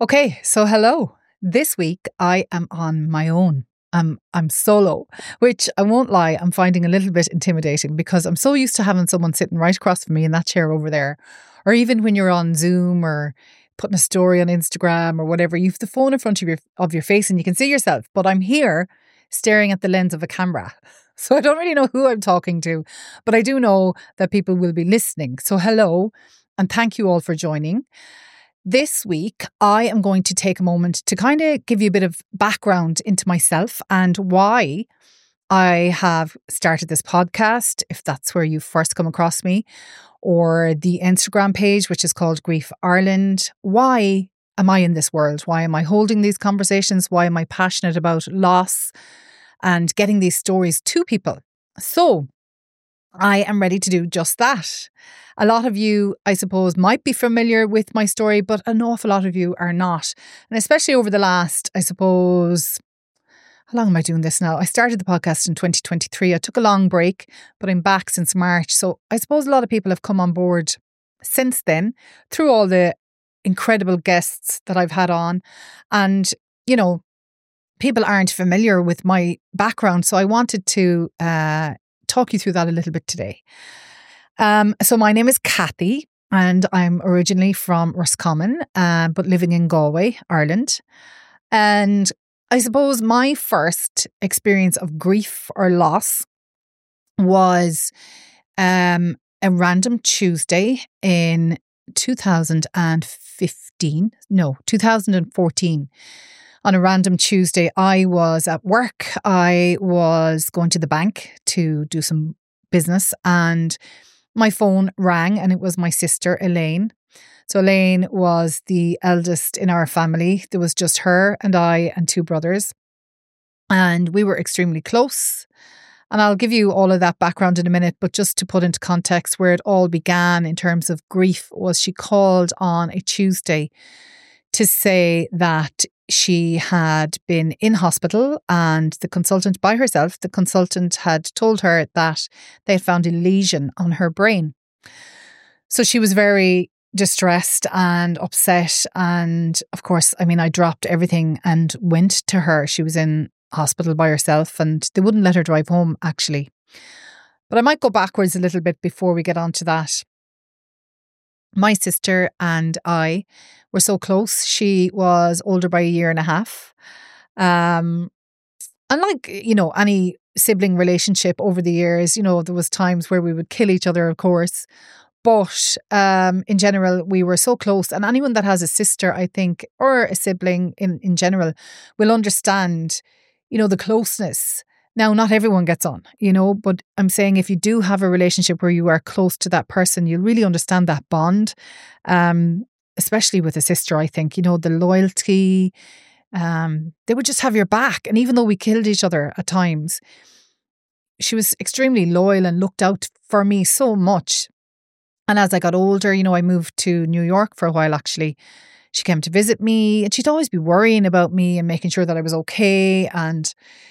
Okay, so hello. This week I am on my own. I'm solo, which I won't lie, I'm finding a little bit intimidating because I'm so used to having someone sitting right across from me in that chair over there. Or even when you're on Zoom or putting a story on Instagram or whatever, you've the phone in front of your face and you can see yourself. But I'm here staring at the lens of a camera. So I don't really know who I'm talking to, but I do know that people will be listening. So hello and thank you all for joining. This week, I am going to take a moment to kind of give you a bit of background into myself and why I have started this podcast, if that's where you first come across me, or the Instagram page, which is called Grief Ireland. Why am I in this world? Why am I holding these conversations? Why am I passionate about loss and getting these stories to people? So, I am ready to do just that. A lot of you, I suppose, might be familiar with my story, but an awful lot of you are not. And especially over the last, I suppose, how long am I doing this now? I started the podcast in 2023. I took a long break, but I'm back since March. So I suppose a lot of people have come on board since then through all the incredible guests that I've had on. And, you know, people aren't familiar with my background. So I wanted to talk you through that a little bit today. So my name is Kathy and I'm originally from Roscommon, but living in Galway, Ireland. And I suppose my first experience of grief or loss was a random Tuesday in 2014. On a random Tuesday, I was at work. I was going to the bank to do some business and my phone rang and it was my sister, Elaine. So Elaine was the eldest in our family. There was just her and I and two brothers. And we were extremely close. And I'll give you all of that background in a minute, but just to put into context where it all began in terms of grief was she called on a Tuesday to say that she had been in hospital and the consultant had told her that they had found a lesion on her brain. So she was very distressed and upset. And of course, I dropped everything and went to her. She was in hospital by herself and they wouldn't let her drive home, actually. But I might go backwards a little bit before we get on to that. My sister and I were so close. She was older by a year and a half. And like, any sibling relationship over the years, there was times where we would kill each other, of course. But in general, we were so close. And anyone that has a sister, I think, or a sibling in general, will understand, the closeness. Now, not everyone gets on, but I'm saying if you do have a relationship where you are close to that person, you'll really understand that bond, especially with a sister, I think, the loyalty, they would just have your back. And even though we killed each other at times, she was extremely loyal and looked out for me so much. And as I got older, I moved to New York for a while, actually. She came to visit me and she'd always be worrying about me and making sure that I was okay. And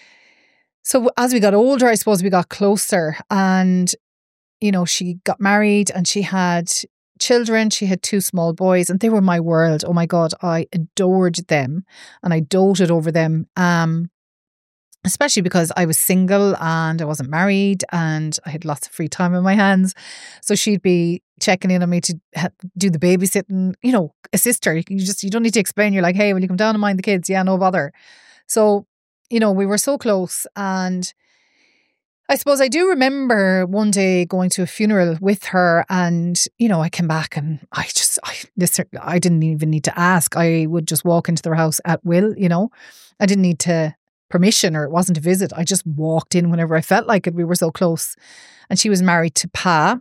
so as we got older, I suppose we got closer and, she got married and she had children. She had two small boys and they were my world. Oh my God, I adored them and I doted over them. Especially because I was single and I wasn't married and I had lots of free time on my hands. So she'd be checking in on me to do the babysitting, a sister. You don't need to explain. You're like, hey, will you come down and mind the kids? Yeah, no bother. So, we were so close. And I suppose I do remember one day going to a funeral with her and, I came back and I didn't even need to ask. I would just walk into their house at will, I didn't need to permission or it wasn't a visit. I just walked in whenever I felt like it. We were so close. And she was married to Pa.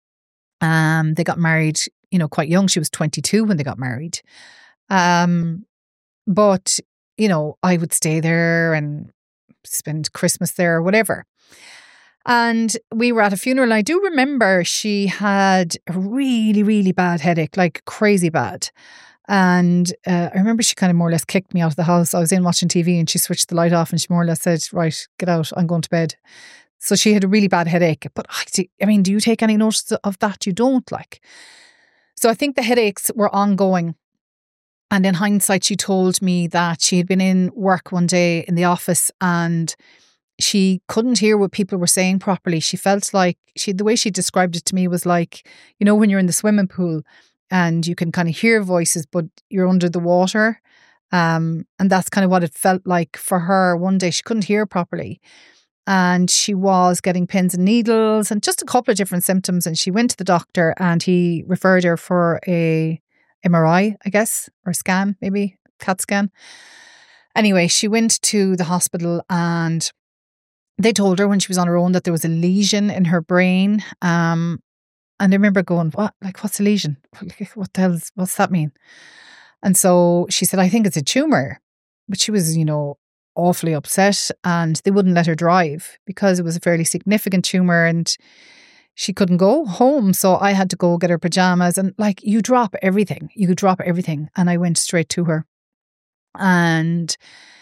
They got married, quite young. She was 22 when they got married. But, I would stay there and spend Christmas there or whatever. And we were at a funeral. And I do remember she had a really, really bad headache, like crazy bad. And I remember she kind of more or less kicked me out of the house. I was in watching TV and she switched the light off and she more or less said, right, get out, I'm going to bed. So she had a really bad headache. But do you take any notice of that? You don't like. So I think the headaches were ongoing. And in hindsight, she told me that she had been in work one day in the office and she couldn't hear what people were saying properly. She felt like the way she described it to me was like, you know, when you're in the swimming pool and you can kind of hear voices, but you're under the water. And that's kind of what it felt like for her. One day she couldn't hear properly and she was getting pins and needles and just a couple of different symptoms. And she went to the doctor and he referred her for a MRI, I guess, or scan, maybe CAT scan. Anyway, she went to the hospital and they told her when she was on her own that there was a lesion in her brain. And I remember going, what? Like, what's a lesion? What the hell's, what's that mean? And so she said, I think it's a tumour. But she was, you know, awfully upset and they wouldn't let her drive because it was a fairly significant tumour and she couldn't go home. So I had to go get her pajamas and like you drop everything. You could drop everything. And I went straight to her. And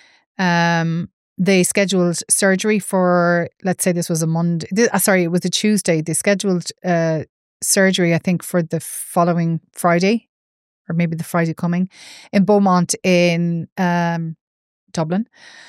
they scheduled surgery for, let's say this was a Monday. It was a Tuesday. They scheduled surgery, I think, for the following Friday or maybe the Friday coming in Beaumont in Dublin.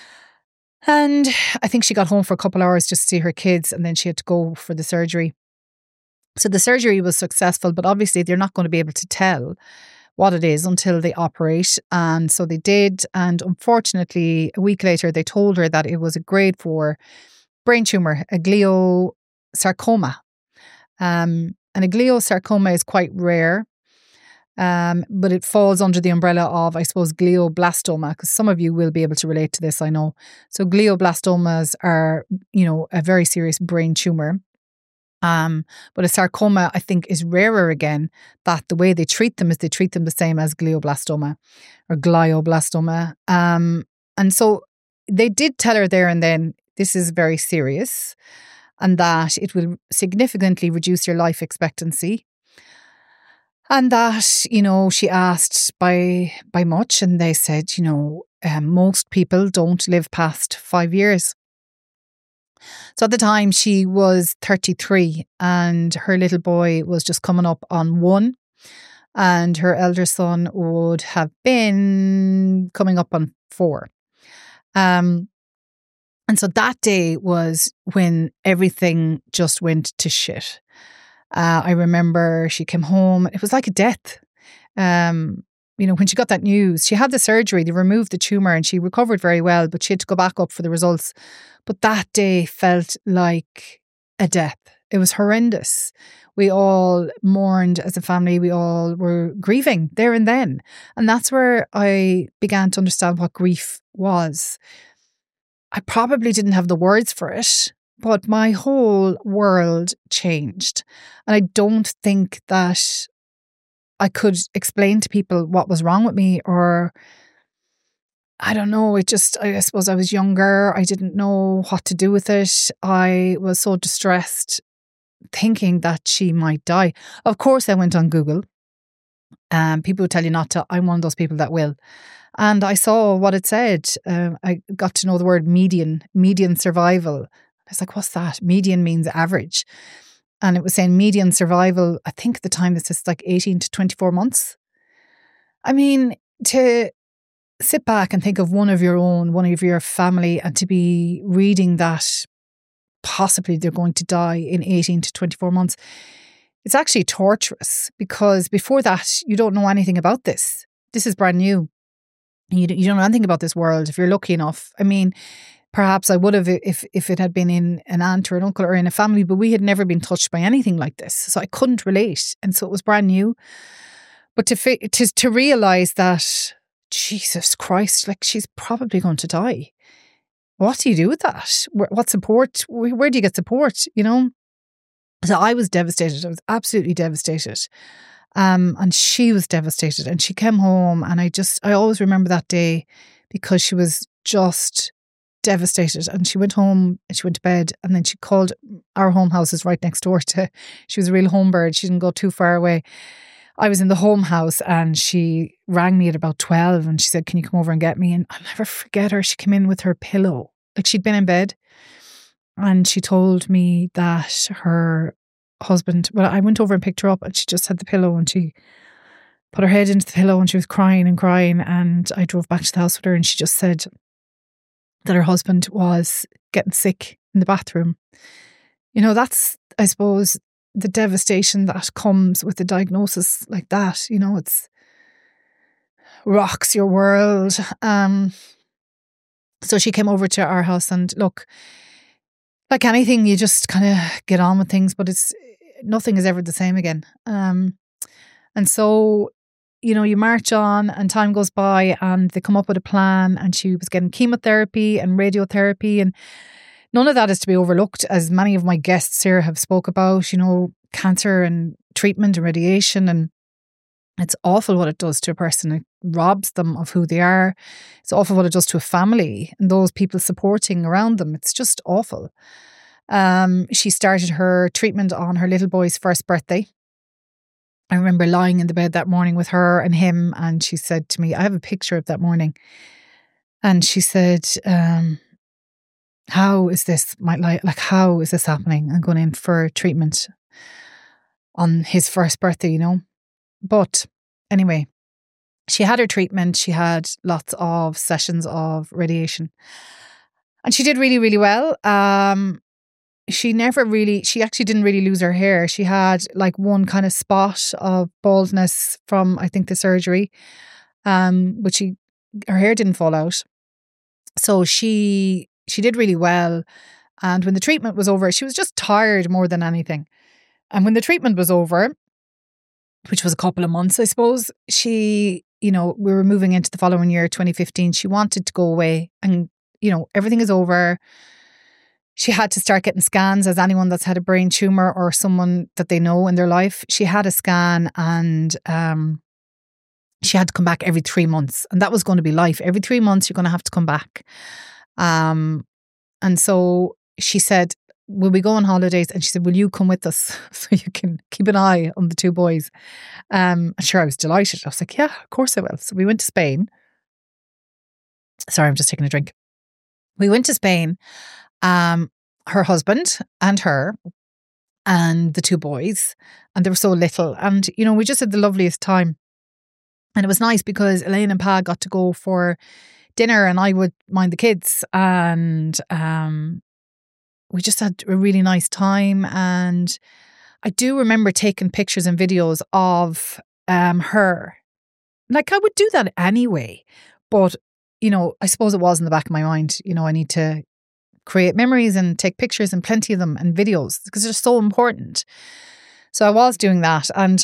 And I think she got home for a couple hours just to see her kids and then she had to go for the surgery. So the surgery was successful, but obviously they're not going to be able to tell what it is until they operate. And so they did. And unfortunately, a week later, they told her that it was a grade 4 brain tumour, a gliosarcoma. And a gliosarcoma is quite rare. But it falls under the umbrella of, I suppose, glioblastoma, because some of you will be able to relate to this, I know. So glioblastomas are, you know, a very serious brain tumour. But a sarcoma, I think, is rarer again, that the way they treat them is they treat them the same as glioblastoma or glioblastoma. And so they did tell her there and then, this is very serious and that it will significantly reduce your life expectancy. And that, you know, she asked by much and they said, you know, most people don't live past 5 years. So at the time she was 33 and her little boy was just coming up on 1 and her elder son would have been coming up on 4. And so that day was when everything just went to shit. I remember she came home. It was like a death. You know, when she got that news, she had the surgery, they removed the tumour and she recovered very well, but she had to go back up for the results. But that day felt like a death. It was horrendous. We all mourned as a family. We all were grieving there and then. And that's where I began to understand what grief was. I probably didn't have the words for it, but my whole world changed. And I don't think that I could explain to people what was wrong with me, or I don't know. I suppose I was younger. I didn't know what to do with it. I was so distressed thinking that she might die. Of course, I went on Google. People would tell you not to. I'm one of those people that will. And I saw what it said. I got to know the word median survival. I was like, what's that? Median means average. And it was saying median survival, I think at the time this is like 18 to 24 months. I mean, to sit back and think of one of your family and to be reading that possibly they're going to die in 18 to 24 months, it's actually torturous because before that, you don't know anything about this. This is brand new. You don't know anything about this world if you're lucky enough. I mean, perhaps I would have if it had been in an aunt or an uncle or in a family, but we had never been touched by anything like this. So I couldn't relate. And so it was brand new. But to realise that, Jesus Christ, like she's probably going to die. What do you do with that? What support? Where do you get support, you know? So I was devastated. I was absolutely devastated. And she was devastated. And she came home and I always remember that day because she was just devastated. And she went home and she went to bed and then she called. Our home house is right next door she was a real home bird. She didn't go too far away. I was in the home house and she rang me at about 12 and she said, can you come over and get me? And I'll never forget her. She came in with her pillow. Like she'd been in bed and she told me that her husband, well, I went over and picked her up and she just had the pillow and she put her head into the pillow and she was crying and crying. And I drove back to the house with her and she just said that her husband was getting sick in the bathroom. You know, that's, I suppose, the devastation that comes with a diagnosis like that. You know, it's rocks your world. So she came over to our house and look, like anything, you just kind of get on with things, but nothing is ever the same again. And so, you know, you march on and time goes by and they come up with a plan, and she was getting chemotherapy and radiotherapy, and none of that is to be overlooked, as many of my guests here have spoke about, you know, cancer and treatment and radiation, and it's awful what it does to a person. It robs them of who they are. It's awful what it does to a family and those people supporting around them. It's just awful. She started her treatment on her little boy's first birthday. I remember lying in the bed that morning with her and him, and she said to me, I have a picture of that morning, and she said, how is this how is this happening? I'm going in for treatment on his first birthday, you know. But anyway, she had her treatment. She had lots of sessions of radiation, and she did really, really well. She actually didn't really lose her hair. She had like one kind of spot of baldness from, I think, the surgery. But her hair didn't fall out. So she did really well. And when the treatment was over, she was just tired more than anything. And when the treatment was over, which was a couple of months, I suppose, we were moving into the following year, 2015. She wanted to go away and, you know, everything is over. She had to start getting scans, as anyone that's had a brain tumour or someone that they know in their life. She had a scan, and she had to come back every 3 months. And that was going to be life. Every 3 months, you're going to have to come back. And so she said, will we go on holidays? And she said, will you come with us so you can keep an eye on the two boys? And sure, I was delighted. I was like, yeah, of course I will. So we went to Spain. Sorry, I'm just taking a drink. We went to Spain. Her husband and her and the two boys, and they were so little, and you know, we just had the loveliest time. And it was nice because Elaine and Pa got to go for dinner and I would mind the kids, and we just had a really nice time. And I do remember taking pictures and videos of her. Like, I would do that anyway, but you know, I suppose it was in the back of my mind, you know, I need to create memories and take pictures, and plenty of them, and videos, because they're so important. So I was doing that. And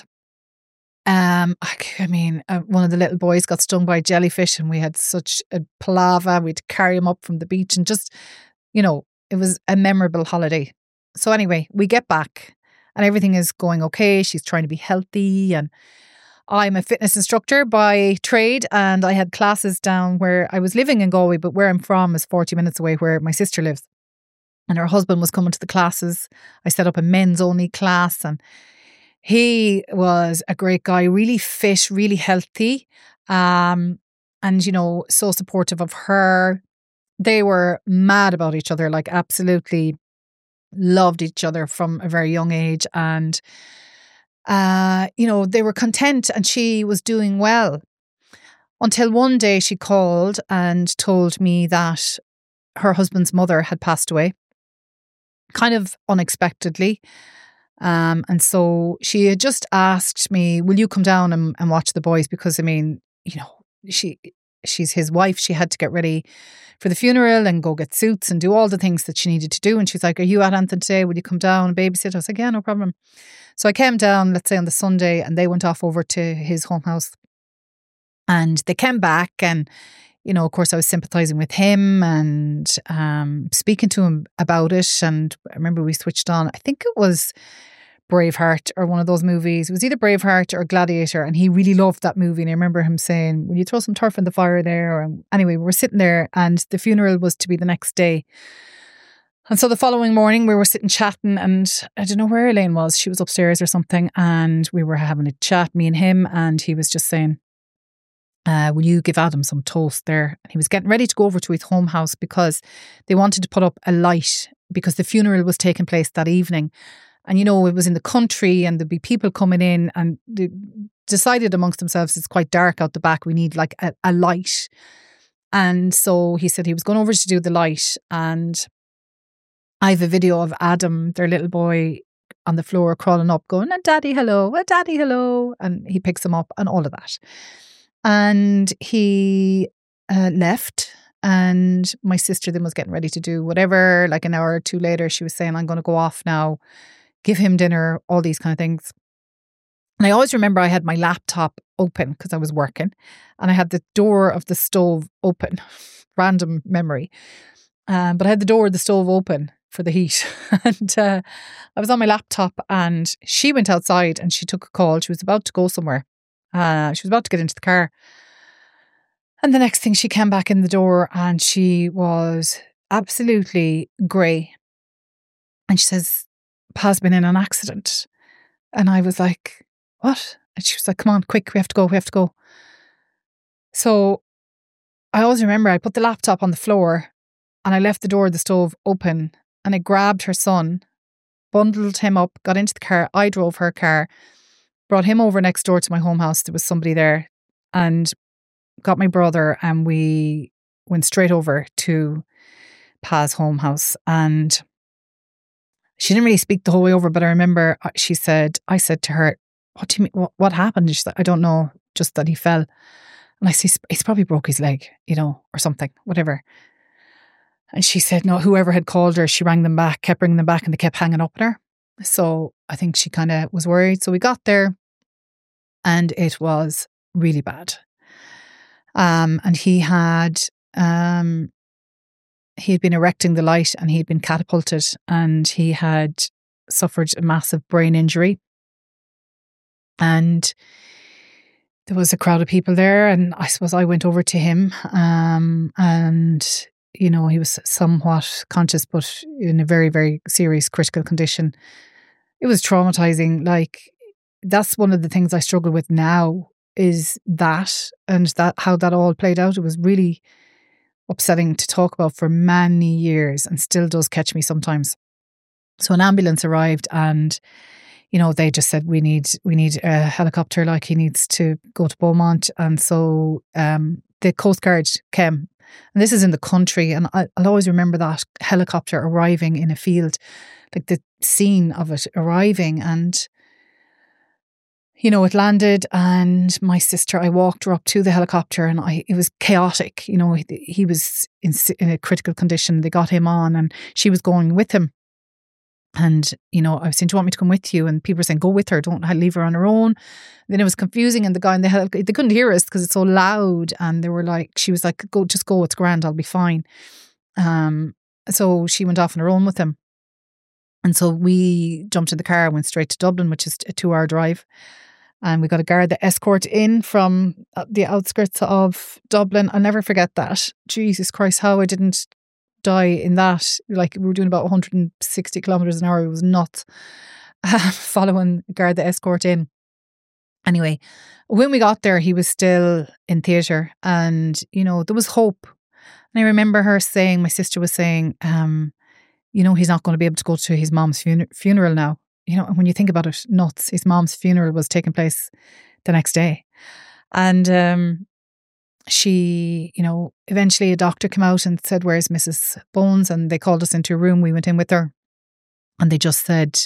one of the little boys got stung by a jellyfish, and we had such a palaver. We'd carry him up from the beach, and just, you know, it was a memorable holiday. So anyway, we get back and everything is going okay. She's trying to be healthy, and I'm a fitness instructor by trade, and I had classes down where I was living in Galway, but where I'm from is 40 minutes away, where my sister lives. And her husband was coming to the classes. I set up a men's only class, and he was a great guy, really fit, really healthy, and, you know, so supportive of her. They were mad about each other, like absolutely loved each other from a very young age. And you know, they were content, and she was doing well, until one day she called and told me that her husband's mother had passed away, kind of unexpectedly. And so she had just asked me, will you come down and watch the boys? Because I mean, you know, she's his wife. She had to get ready for the funeral and go get suits and do all the things that she needed to do. And she's like, are you at Anthem today? Will you come down and babysit? I was like, yeah, no problem. So I came down, let's say on the Sunday, and they went off over to his home house. And they came back, and, you know, of course I was sympathising with him and speaking to him about it. And I remember we switched on, I think it was Braveheart or one of those movies. It was either Braveheart or Gladiator, and he really loved that movie. And I remember him saying, will you throw some turf in the fire there? And anyway, we were sitting there, and the funeral was to be the next day. And so the following morning we were sitting chatting, and I don't know where Elaine was. She was upstairs or something, and we were having a chat, me and him, and he was just saying, will you give Adam some toast there? And he was getting ready to go over to his home house because they wanted to put up a light, because the funeral was taking place that evening. And, it was in the country and there'd be people coming in, and they decided amongst themselves, it's quite dark out the back. We need like a light. And so he said he was going over to do the light. And I have a video of Adam, their little boy, on the floor crawling up going, Daddy, hello, Daddy, hello. And he picks him up and all of that. And he left. And my sister then was getting ready to do whatever. Like an hour or two later, she was saying, I'm going to go off now, give him dinner, all these kind of things. And I always remember I had my laptop open because I was working, and I had the door of the stove open, random memory. But I had the door of the stove open for the heat. And I was on my laptop, and she went outside and she took a call. She was about to go somewhere. She was about to get into the car. And the next thing, she came back in the door and she was absolutely grey. And she says, Pa's been in an accident. And I was like, what? And she was like, come on, quick, we have to go. So I always remember I put the laptop on the floor and I left the door of the stove open, and I grabbed her son, bundled him up, got into the car. I drove her car, brought him over next door to my home house. There was somebody there, and got my brother, and we went straight over to Pa's home house. And she didn't really speak the whole way over, but I remember I said to her, what do you mean? What happened? And she's like, I don't know, just that he fell. And I said, he's probably broke his leg, or something, whatever. And she said, no, whoever had called her, she rang them back, kept ringing them back, and they kept hanging up on her. So I think she kind of was worried. So we got there, and it was really bad. And he had been erecting the light, and he had been catapulted, and he had suffered a massive brain injury. And there was a crowd of people there, and I suppose I went over to him, and he was somewhat conscious, but in a very, very serious critical condition. It was traumatizing. Like, that's one of the things I struggle with now, is that, and that how that all played out. It was really upsetting to talk about for many years, and still does catch me sometimes. So an ambulance arrived, and they just said, we need a helicopter, like he needs to go to Beaumont. And so the Coast Guard came, and this is in the country, and I'll always remember that helicopter arriving in a field, like the scene of it arriving. And it landed, and my sister, I walked her up to the helicopter, and it was chaotic. He was in a critical condition. They got him on, and she was going with him. And, I was saying, do you want me to come with you? And people were saying, go with her, don't leave her on her own. Then it was confusing, and the guy in the helicopter, they couldn't hear us because it's so loud. And they were like, she was like, go, it's grand, I'll be fine. So she went off on her own with him. And so we jumped in the car, went straight to Dublin, which is a 2-hour drive. And we got a guard that escort in from the outskirts of Dublin. I'll never forget that. Jesus Christ, how I didn't die in that. Like, we were doing about 160 kilometres an hour. It was nuts. Following a guard that escort in. Anyway, when we got there, he was still in theatre, and there was hope. And I remember her saying, my sister was saying, he's not going to be able to go to his mom's funeral now. And when you think about it, nuts. His mom's funeral was taking place the next day. And she, eventually a doctor came out and said, where's Mrs. Bones? And they called us into a room. We went in with her, and they just said,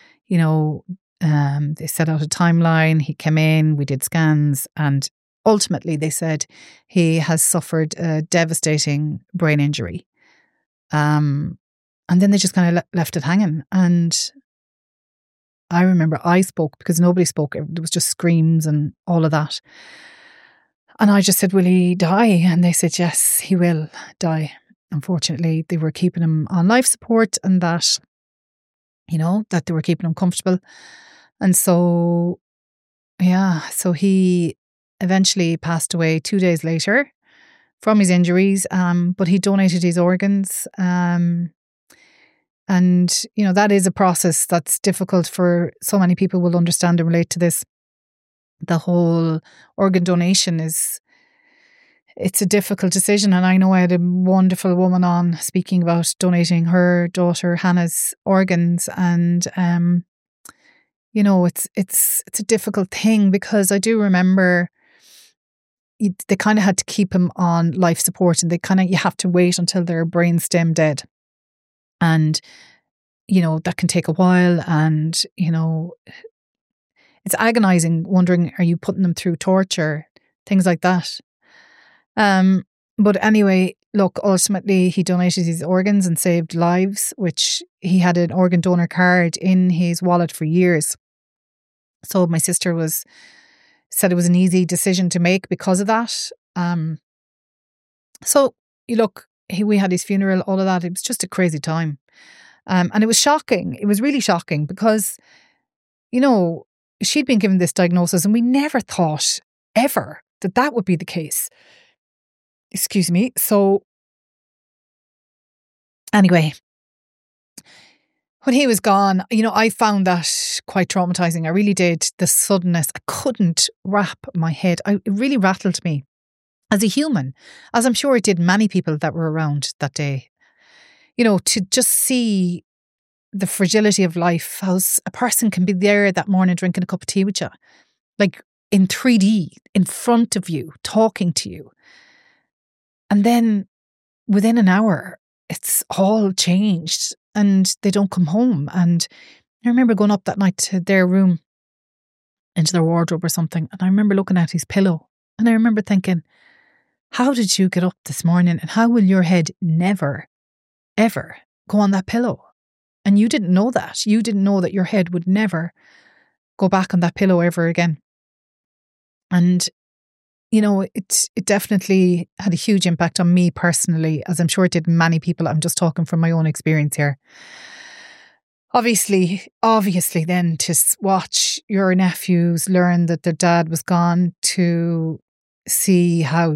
they set out a timeline. He came in, we did scans, and ultimately they said he has suffered a devastating brain injury. And then they just kind of left it hanging. And I remember I spoke because nobody spoke. There was just screams and all of that. And I just said, will he die? And they said, yes, he will die. Unfortunately, they were keeping him on life support, and that, that they were keeping him comfortable. And so, so he eventually passed away 2 days later from his injuries, but he donated his organs. And, that is a process that's difficult for so many people will understand and relate to this. The whole organ donation it's a difficult decision. And I know I had a wonderful woman on speaking about donating her daughter Hannah's organs. And it's a difficult thing, because I do remember they kind of had to keep him on life support, and you have to wait until their brainstem dead. And, that can take a while, and, it's agonizing, wondering, are you putting them through torture? Things like that. But anyway, look, ultimately he donated his organs and saved lives, which he had an organ donor card in his wallet for years. So my sister said it was an easy decision to make because of that. So we had his funeral, all of that. It was just a crazy time. And it was shocking. It was really shocking because, she'd been given this diagnosis, and we never thought ever that would be the case. Excuse me. So anyway, when he was gone, I found that quite traumatizing. I really did. The suddenness, I couldn't wrap my head. It really rattled me as a human, as I'm sure it did many people that were around that day. To just see the fragility of life, how a person can be there that morning drinking a cup of tea with you, like in 3D, in front of you, talking to you. And then within an hour, it's all changed and they don't come home. And I remember going up that night to their room, into their wardrobe or something. And I remember looking at his pillow, and I remember thinking, how did you get up this morning, and how will your head never, ever go on that pillow? And you didn't know that. You didn't know that your head would never go back on that pillow ever again. And, it definitely had a huge impact on me personally, as I'm sure it did many people. I'm just talking from my own experience here. Obviously then to watch your nephews learn that their dad was gone, to see how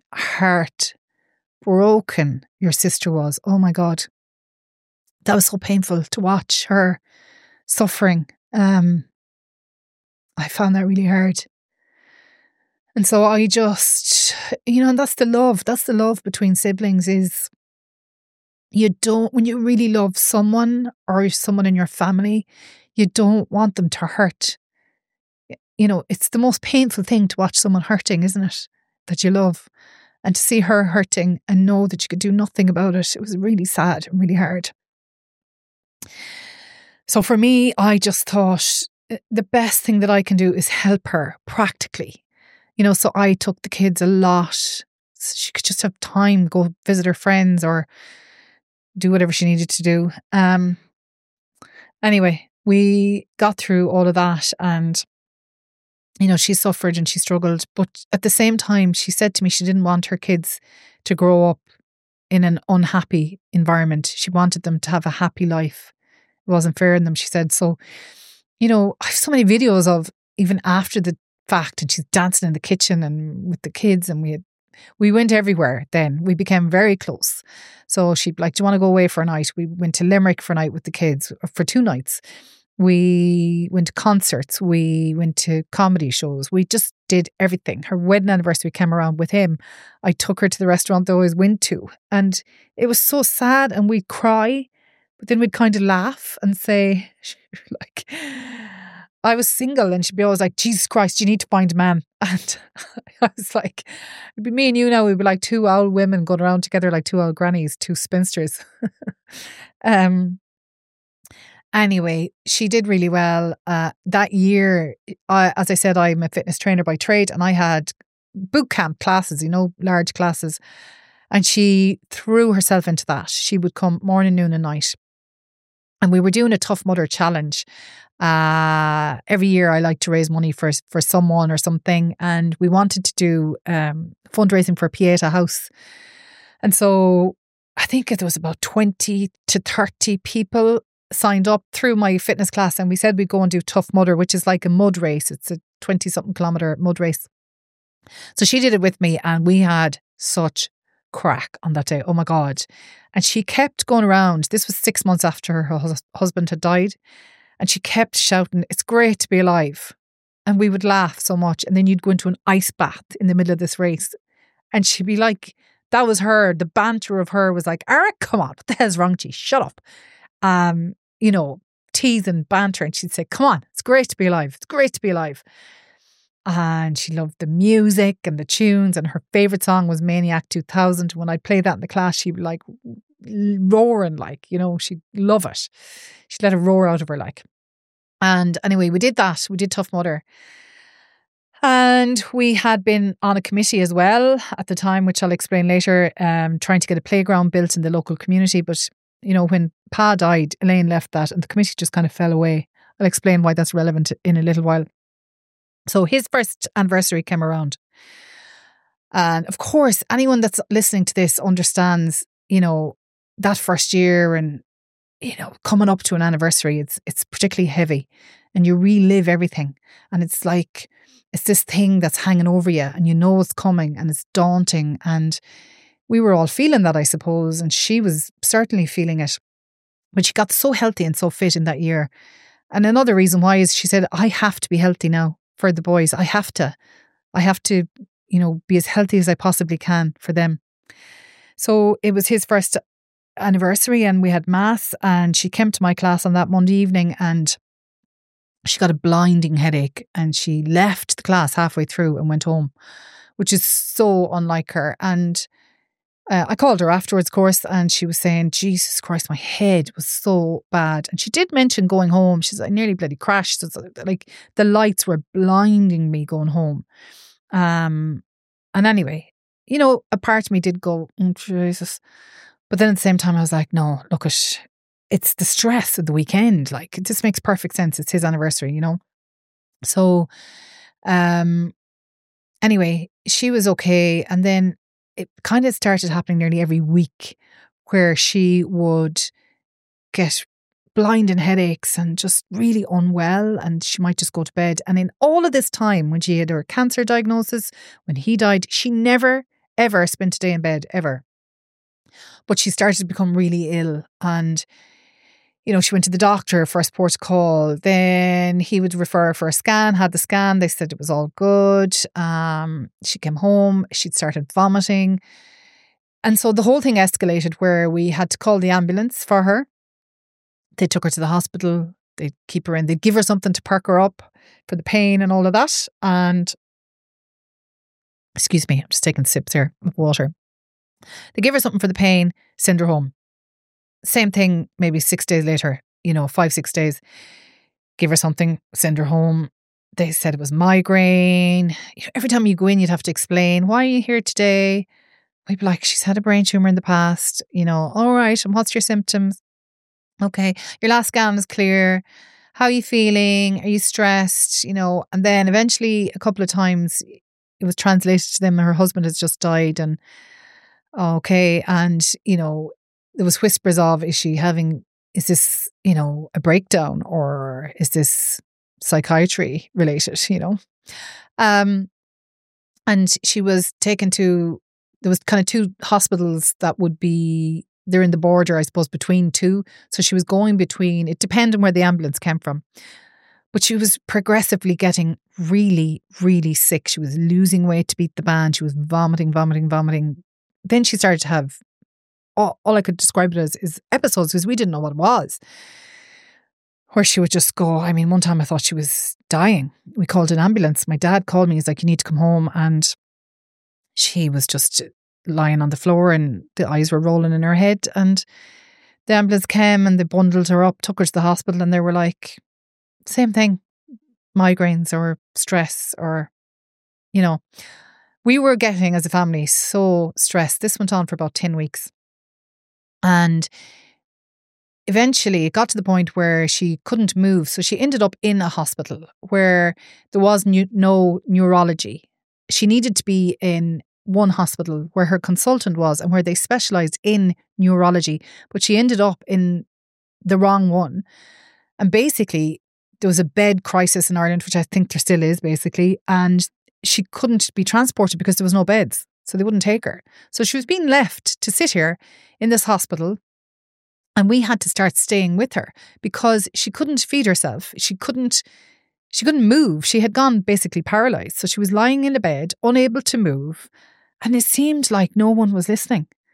heartbroken your sister was. Oh my God. That was so painful to watch her suffering. I found that really hard. And so I just, and that's the love between siblings, is when you really love someone or someone in your family, you don't want them to hurt. It's the most painful thing to watch someone hurting, isn't it? That you love. And to see her hurting and know that you could do nothing about it, it was really sad and really hard. So for me, I just thought the best thing that I can do is help her practically. So I took the kids a lot, so she could just have time, go visit her friends or do whatever she needed to do. Anyway, we got through all of that, and, she suffered and she struggled. But at the same time, she said to me she didn't want her kids to grow up in an unhappy environment. She wanted them to have a happy life. It wasn't fair on them, she said. So, I have so many videos of even after the fact, and she's dancing in the kitchen and with the kids, and we went everywhere then. We became very close. So she'd be like, do you want to go away for a night? We went to Limerick for a night with the kids, for 2 nights. We went to concerts. We went to comedy shows. We just did everything. Her wedding anniversary came around with him. I took her to the restaurant they always went to. And it was so sad, and we'd cry, but then we'd kind of laugh and say, like, I was single, and she'd be always like, Jesus Christ, you need to find a man. And I was like, it'd be me and you now. We'd be like 2 old women going around together like 2 old grannies, 2 spinsters. Anyway, she did really well. That year, as I said, I'm a fitness trainer by trade, and I had boot camp classes, large classes. And she threw herself into that. She would come morning, noon and night. And we were doing a Tough Mudder challenge. Every year I like to raise money for someone or something. And we wanted to do fundraising for Pieta House. And so I think it was about 20 to 30 people signed up through my fitness class. And we said we'd go and do Tough Mudder, which is like a mud race. It's a 20-something kilometre mud race. So she did it with me, and we had such crack on that day. Oh my God. And she kept going around. This was 6 months after her husband had died. And she kept shouting, it's great to be alive. And we would laugh so much. And then you'd go into an ice bath in the middle of this race. And she'd be like, that was her. The banter of her was like, Eric, come on. What the hell's wrong with you? Shut up. Tease and banter. And she'd say, come on, it's great to be alive. It's great to be alive. And she loved the music and the tunes, and her favourite song was Maniac 2000. When I'd play that in the class, she'd be like roaring, like, you know, she'd love it. She'd let it roar out of her, like. And anyway, we did that. We did Tough Mudder. And we had been on a committee as well at the time, which I'll explain later, trying to get a playground built in the local community. But, you know, when Pa died, Elaine left that and the committee just kind of fell away. I'll explain why that's relevant in a little while. So his first anniversary came around. And of course, anyone that's listening to this understands, you know, that first year and, you know, coming up to an anniversary, it's particularly heavy and you relive everything. And it's like, it's this thing that's hanging over you and you know it's coming and it's daunting. And we were all feeling that, I suppose. And she was certainly feeling it. But she got so healthy and so fit in that year. And another reason why is she said, I have to be healthy now for the boys. I have to, you know, be as healthy as I possibly can for them. So it was his first anniversary and we had mass, and she came to my class on that Monday evening and she got a blinding headache and she left the class halfway through and went home, which is so unlike her. And I called her afterwards, of course, and she was saying, Jesus Christ, my head was so bad. And she did mention going home. She's I nearly bloody crashed. So like the lights were blinding me going home. And anyway, you know, a part of me did go, oh, Jesus. But then at the same time, I was like, no, look, it's the stress of the weekend. Like, it just makes perfect sense. It's his anniversary, you know? So, anyway, she was okay. And then it kind of started happening nearly every week where she would get blinding headaches and just really unwell, and she might just go to bed. And in all of this time, when she had her cancer diagnosis, when he died, she never, ever spent a day in bed, ever. But she started to become really ill, and you know, she went to the doctor, first port of call. Then he would refer her for a scan, had the scan. They said it was all good. She came home. She'd started vomiting. And so the whole thing escalated where we had to call the ambulance for her. They took her to the hospital. They'd keep her in. They'd give her something to perk her up for the pain and all of that. And, excuse me, I'm just taking sips here of water. They give her something for the pain, send her home. Same thing, maybe 6 days later, you know, 5-6 days. Give her something, send her home. They said it was migraine. Every time you go in, you'd have to explain, why are you here today? We'd be like, she's had a brain tumour in the past. You know, all right, and what's your symptoms? Okay, your last scan is clear. How are you feeling? Are you stressed? You know, and then eventually a couple of times it was translated to them, her husband has just died, and okay, and, you know, there was whispers of, is this, you know, a breakdown, or is this psychiatry related, you know? And she was taken to, there was kind of two hospitals that would be, they're in the border, I suppose, between two. So she was going between, it depended on where the ambulance came from. But she was progressively getting really, really sick. She was losing weight to beat the band. She was vomiting. Then she started to have, all I could describe it as is episodes, because we didn't know what it was, where she would just go. I mean, one time I thought she was dying. We called an ambulance. My dad called me. He's like, you need to come home. And she was just lying on the floor and the eyes were rolling in her head. And the ambulance came and they bundled her up, took her to the hospital, and they were like, same thing, migraines or stress, or, you know, we were getting as a family so stressed. This went on for about 10 weeks. And eventually it got to the point where she couldn't move. So she ended up in a hospital where there was no neurology. She needed to be in one hospital where her consultant was and where they specialised in neurology. But she ended up in the wrong one. And basically, there was a bed crisis in Ireland, which I think there still is, basically. And she couldn't be transported because there was no beds. So they wouldn't take her. So she was being left to sit here in this hospital, and we had to start staying with her because she couldn't feed herself. She couldn't move. She had gone basically paralysed. So she was lying in a bed, unable to move. And it seemed like no one was listening.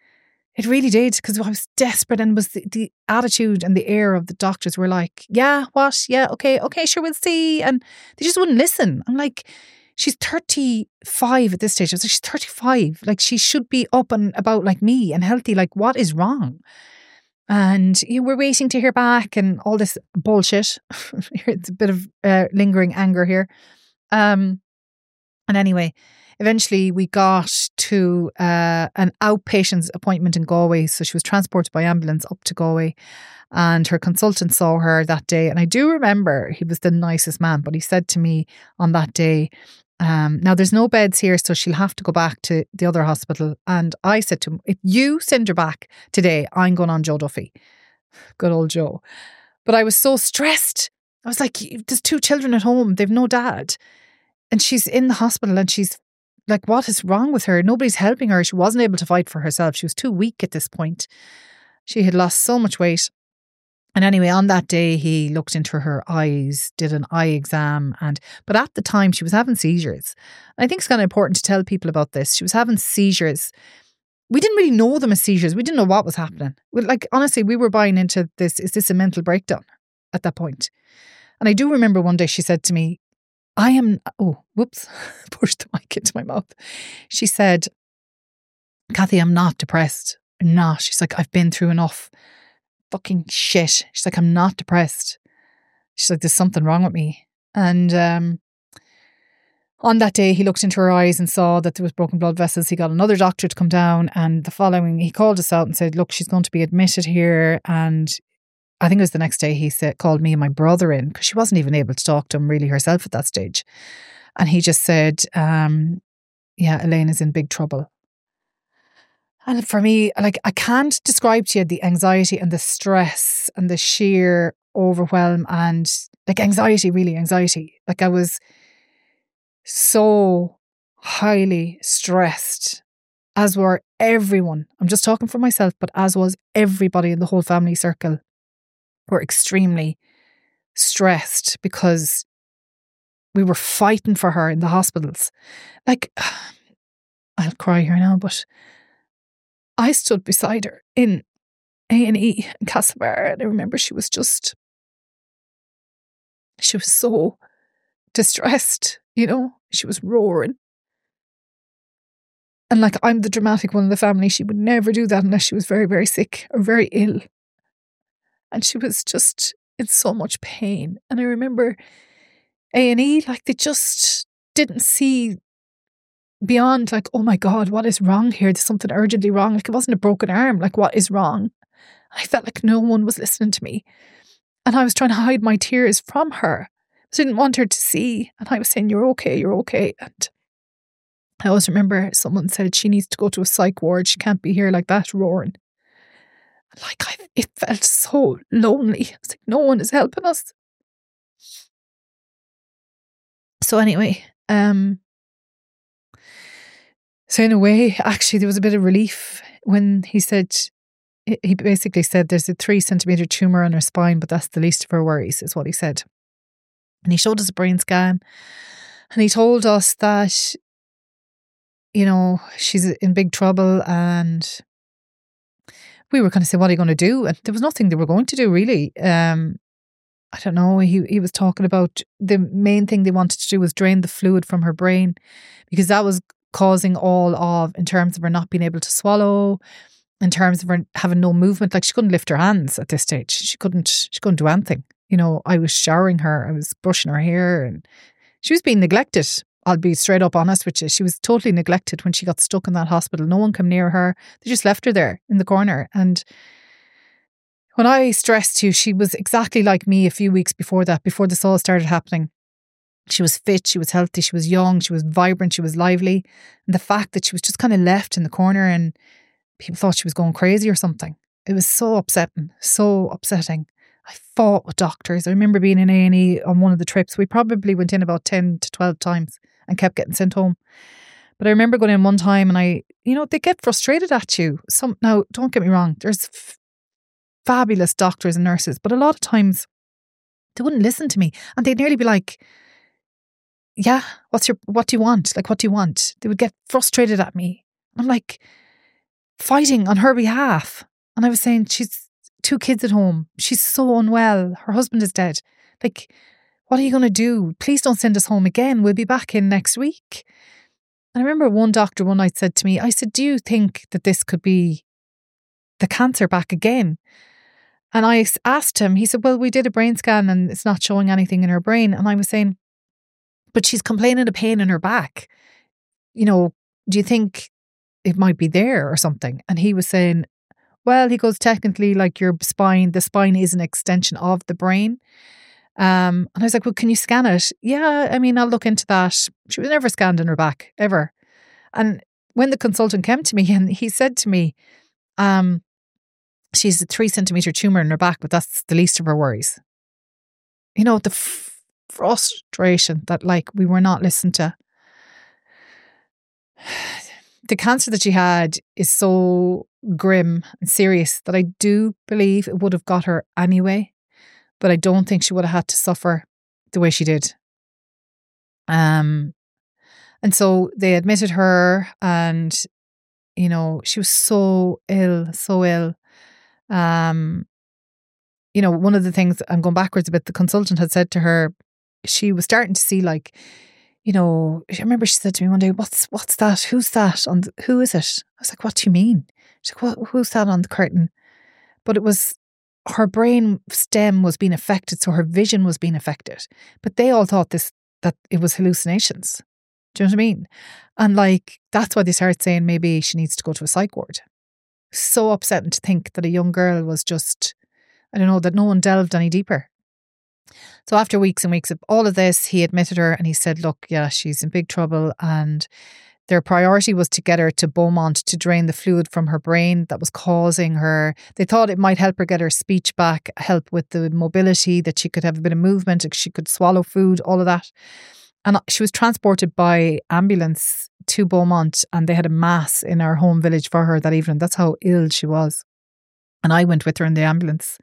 It really did, because I was desperate, and was the attitude and the air of the doctors were like, yeah, what? Yeah, okay, sure, we'll see. And they just wouldn't listen. I'm like, she's 35 at this stage. I was like, she's 35. Like, she should be up and about like me and healthy. Like, what is wrong? And we're waiting to hear back and all this bullshit. It's a bit of lingering anger here. And anyway, eventually we got to an outpatient's appointment in Galway. So she was transported by ambulance up to Galway, and her consultant saw her that day. And I do remember, he was the nicest man, but he said to me on that day, now there's no beds here, so she'll have to go back to the other hospital. And I said to him, if you send her back today, I'm going on Joe Duffy. Good old Joe. But I was so stressed. I was like, there's 2 children at home. They've no dad. And she's in the hospital, and she's like, what is wrong with her? Nobody's helping her. She wasn't able to fight for herself. She was too weak at this point. She had lost so much weight. And anyway, on that day, he looked into her eyes, did an eye exam. But at the time, she was having seizures. I think it's kind of important to tell people about this. She was having seizures. We didn't really know them as seizures. We didn't know what was happening. Like, honestly, we were buying into this. Is this a mental breakdown at that point? And I do remember one day she said to me, pushed the mic into my mouth. She said, Kathy, I'm not depressed. I'm not. She's like, I've been through enough fucking shit. She's like, I'm not depressed. She's like, there's something wrong with me. And on that day, he looked into her eyes and saw that there was broken blood vessels. He got another doctor to come down, and he called us out and said, look, she's going to be admitted here. And I think it was the next day he called me and my brother in, because she wasn't even able to talk to him really herself at that stage. And he just said, Elaine is in big trouble. And for me, like, I can't describe to you the anxiety and the stress and the sheer overwhelm and like anxiety. Like, I was so highly stressed, as were everyone. I'm just talking for myself, but as was everybody in the whole family circle were extremely stressed, because we were fighting for her in the hospitals. Like, I'll cry here now, but I stood beside her in A&E in Castlebar, and I remember she was so distressed, she was roaring. And like, I'm the dramatic one in the family. She would never do that unless she was very, very sick or very ill. And she was just in so much pain. And I remember A&E, like, they just didn't see beyond, like, oh my God, what is wrong here? There's something urgently wrong. Like, it wasn't a broken arm. Like, what is wrong? I felt like no one was listening to me. And I was trying to hide my tears from her. I didn't want her to see. And I was saying, you're okay. And I always remember someone said she needs to go to a psych ward. She can't be here like that, roaring. Like, it felt so lonely. I was like, no one is helping us. So anyway, so in a way, actually, there was a bit of relief when he basically said there's a 3-centimetre tumour on her spine, but that's the least of her worries, is what he said. And he showed us a brain scan, and he told us that, she's in big trouble. And we were kind of saying, what are you going to do? And there was nothing they were going to do, really. I don't know. He was talking about the main thing they wanted to do was drain the fluid from her brain, because that was causing in terms of her not being able to swallow, in terms of her having no movement. Like, she couldn't lift her hands at this stage. She couldn't do anything. I was showering her, I was brushing her hair, and she was being neglected. I'll be straight up honest with you. She was totally neglected when she got stuck in that hospital. No one came near her. They just left her there in the corner. And when I stressed you, she was exactly like me a few weeks before that, before this all started happening. She was fit, she was healthy, she was young, she was vibrant, she was lively. And the fact that she was just kind of left in the corner and people thought she was going crazy or something. It was so upsetting, so upsetting. I fought with doctors. I remember being in A&E on one of the trips. We probably went in about 10 to 12 times and kept getting sent home. But I remember going in one time and they get frustrated at you. Now, don't get me wrong, there's fabulous doctors and nurses, but a lot of times they wouldn't listen to me, and they'd nearly be like, yeah, what do you want? Like, what do you want? They would get frustrated at me. I'm like, fighting on her behalf. And I was saying, she's 2 kids at home. She's so unwell. Her husband is dead. Like, what are you going to do? Please don't send us home again. We'll be back in next week. And I remember one doctor one night said to me, I said, do you think that this could be the cancer back again? And I asked him, he said, well, we did a brain scan and it's not showing anything in her brain. And I was saying, but she's complaining of pain in her back. You know, do you think it might be there or something? And he was saying, well, he goes, technically, like the spine is an extension of the brain. And I was like, well, can you scan it? Yeah, I mean, I'll look into that. She was never scanned in her back, ever. And when the consultant came to me and he said to me, she's a 3 centimetre tumour in her back, but that's the least of her worries. You know, the frustration that like we were not listened to. The cancer that she had is so grim and serious that I do believe it would have got her anyway, but I don't think she would have had to suffer the way she did. And so they admitted her and, you know, she was so ill, so ill. You know, one of the things, I'm going backwards a bit, the consultant had said to her, she was starting to see like, you know, I remember she said to me one day, what's that? Who's that? Who is it? I was like, what do you mean? She's like, who's that on the curtain? But it was, her brain stem was being affected, so her vision was being affected. But they all thought that it was hallucinations. Do you know what I mean? And like, that's why they started saying maybe she needs to go to a psych ward. So upsetting to think that a young girl was just, I don't know, that no one delved any deeper. So after weeks and weeks of all of this, he admitted her and he said, look, yeah, she's in big trouble. And their priority was to get her to Beaumont to drain the fluid from her brain that was causing her. They thought it might help her get her speech back, help with the mobility, that she could have a bit of movement, she could swallow food, all of that. And she was transported by ambulance to Beaumont and they had a mass in our home village for her that evening. That's how ill she was. And I went with her in the ambulance.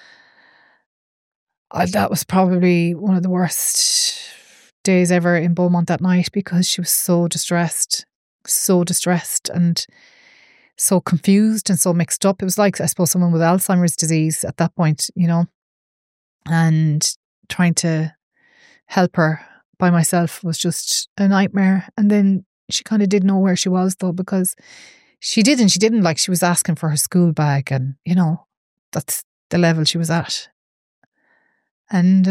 That was probably one of the worst days ever in Beaumont that night because she was so distressed and so confused and so mixed up. It was like, I suppose, someone with Alzheimer's disease at that point, you know, and trying to help her by myself was just a nightmare. And then she kind of didn't know where she was though, because she didn't like, she was asking for her school bag and, you know, that's the level she was at. And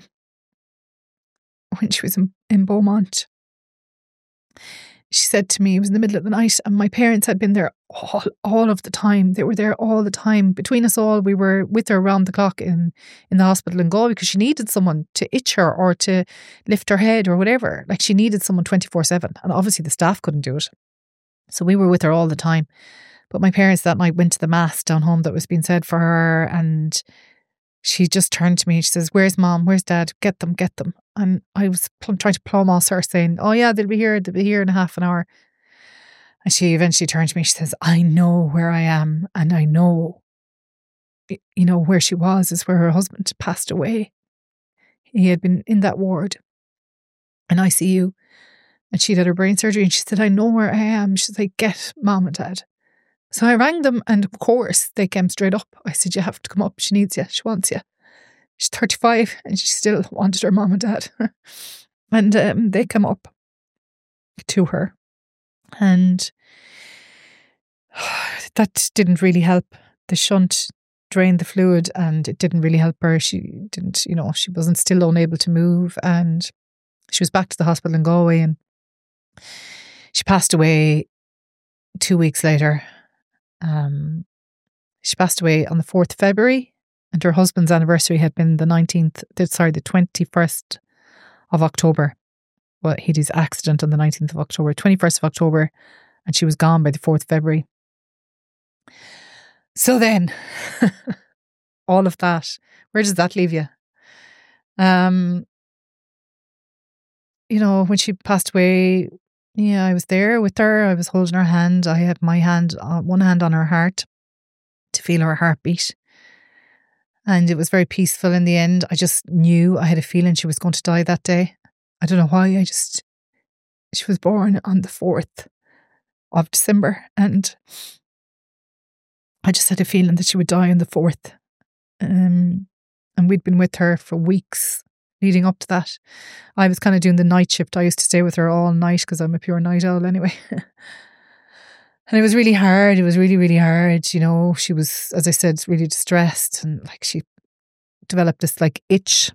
when she was in Beaumont, she said to me, it was in the middle of the night and my parents had been there all of the time. They were there all the time. Between us all, we were with her around the clock in the hospital in Galway because she needed someone to itch her or to lift her head or whatever. Like she needed someone 24/7 and obviously the staff couldn't do it. So we were with her all the time. But my parents that night went to the mass down home that was being said for her and she just turned to me. She says, where's mom? Where's dad? Get them. And I was trying to plumb her saying, oh yeah, they'll be here in a half an hour. And she eventually turned to me. She says, I know where I am. And I know, you know, where she was is where her husband passed away. He had been in that ward in ICU. And she'd had her brain surgery. And she said, I know where I am. She's like, get mom and dad. So I rang them and of course they came straight up. I said, you have to come up. She needs you. She wants you. She's 35 and she still wanted her mom and dad. And they came up to her. And that didn't really help. The shunt drained the fluid and it didn't really help her. She didn't, you know, she wasn't still unable to move and she was back to the hospital in Galway and she passed away 2 weeks later. She passed away on the 4th of February and her husband's anniversary had been the 21st of October. Well, he had his accident on the 19th of October, 21st of October, and she was gone by the 4th of February. So then, all of that, where does that leave you? You know, when she passed away, yeah, I was there with her. I was holding her hand. I had my hand, one hand on her heart to feel her heartbeat. And it was very peaceful in the end. I just knew, I had a feeling she was going to die that day. I don't know why. She was born on the 4th of December and I just had a feeling that she would die on the 4th. And we'd been with her for weeks leading up to that. I was kind of doing the night shift. I used to stay with her all night because I'm a pure night owl anyway. And it was really hard. It was really, really hard. You know, she was, as I said, really distressed, and like she developed this like itch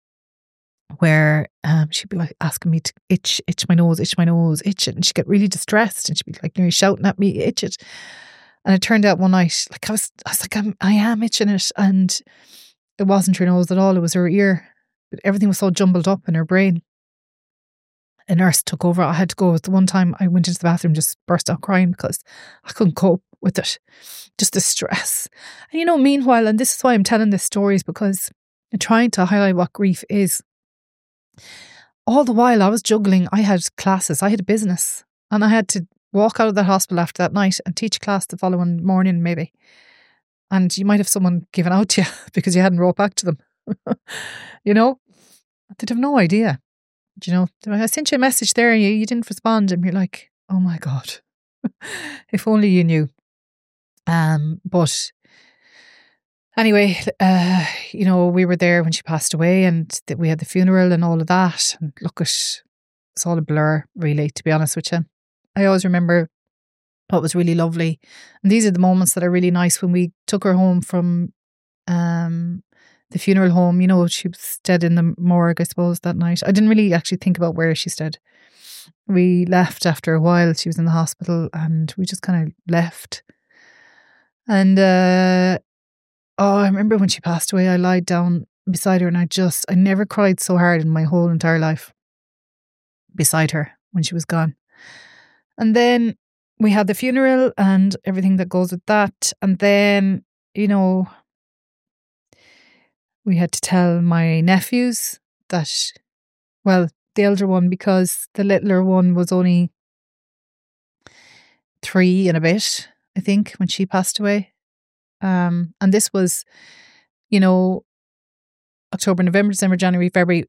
where she'd be like asking me to itch my nose, itch it. And she'd get really distressed and she'd be like nearly shouting at me, itch it. And it turned out one night, like I was like, I am itching it. And it wasn't her nose at all. It was her ear. But everything was so jumbled up in her brain. A nurse took over. I had to go. The one time I went into the bathroom, just burst out crying because I couldn't cope with it. Just the stress. And you know, meanwhile, and this is why I'm telling this story, is because I'm trying to highlight what grief is. All the while I was juggling, I had classes, I had a business, and I had to walk out of the hospital after that night and teach a class the following morning maybe. And you might have someone given out to you because you hadn't wrote back to them. You know? They'd have no idea. You know, I sent you a message there and you didn't respond, and you're like, oh my God, if only you knew. But anyway, you know, we were there when she passed away, and we had the funeral and all of that. And look, it's all a blur, really, to be honest with you. I always remember what was really lovely. And these are the moments that are really nice. When we took her home from the funeral home, you know, she was dead in the morgue, I suppose, that night. I didn't really actually think about where she stayed. We left after a while. She was in the hospital and we just kind of left. And I remember when she passed away, I lied down beside her and I never cried so hard in my whole entire life beside her when she was gone. And then we had the funeral and everything that goes with that. And then, you know, we had to tell my nephews that, well, the elder one, because the littler one was only 3 and a bit, I think, when she passed away. And this was, you know, October, November, December, January, February.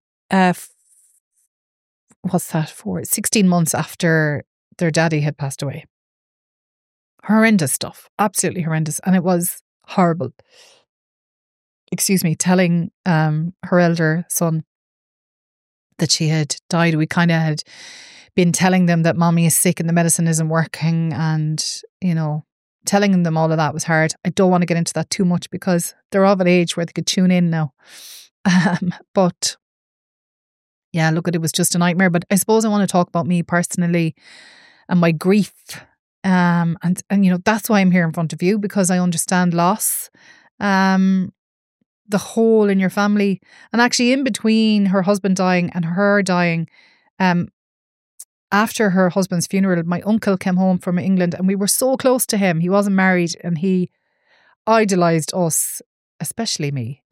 What's that for? 16 months after their daddy had passed away. Horrendous stuff. Absolutely horrendous. And it was horrible. Excuse me, telling her elder son that she had died. We kind of had been telling them that mommy is sick and the medicine isn't working, and, you know, telling them all of that was hard. I don't want to get into that too much because they're of an age where they could tune in now. But yeah, look, it was just a nightmare. But I suppose I want to talk about me personally and my grief. And you know, that's why I'm here in front of you, because I understand loss. The hole in your family, and actually in between her husband dying and her dying, after her husband's funeral, my uncle came home from England and we were so close to him. He wasn't married and he idolised us, especially me.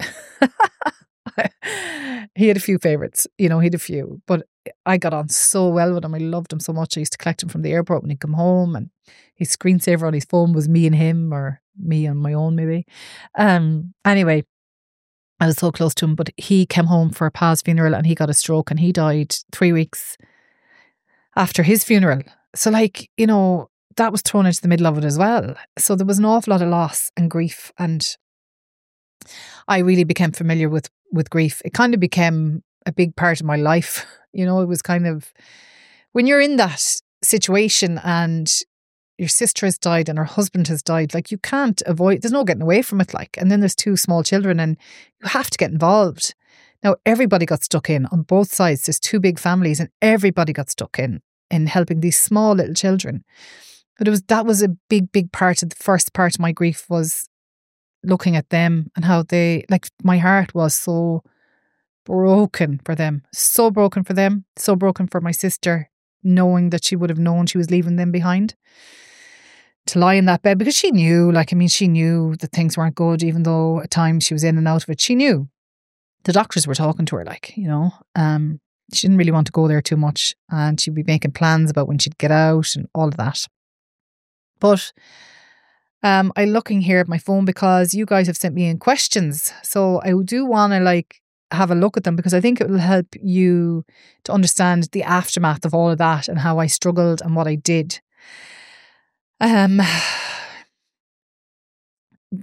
He had a few favourites, you know, he had a few, but I got on so well with him. I loved him so much. I used to collect him from the airport when he'd come home, and his screensaver on his phone was me and him, or me on my own maybe. Anyway, I was so close to him, but he came home for Pa's funeral and he got a stroke and he died 3 weeks after his funeral. So, like, you know, that was thrown into the middle of it as well. So there was an awful lot of loss and grief, and I really became familiar with grief. It kind of became a big part of my life. You know, it was kind of, when you're in that situation and your sister has died and her husband has died, like, you can't avoid, there's no getting away from it, like. And then there's 2 small children and you have to get involved. Now, everybody got stuck in on both sides. There's 2 big families and everybody got stuck in helping these small little children. But that was a big part of the first part of my grief, was looking at them and how they, like, my heart was so broken for them. So broken for them. So broken for my sister, knowing that she would have known she was leaving them behind to lie in that bed, because she knew, like, I mean, she knew that things weren't good, even though at times she was in and out of it. She knew. The doctors were talking to her, like, you know, she didn't really want to go there too much, and she'd be making plans about when she'd get out and all of that. But I'm looking here at my phone because you guys have sent me in questions. So I do want to, like, have a look at them, because I think it will help you to understand the aftermath of all of that and how I struggled and what I did.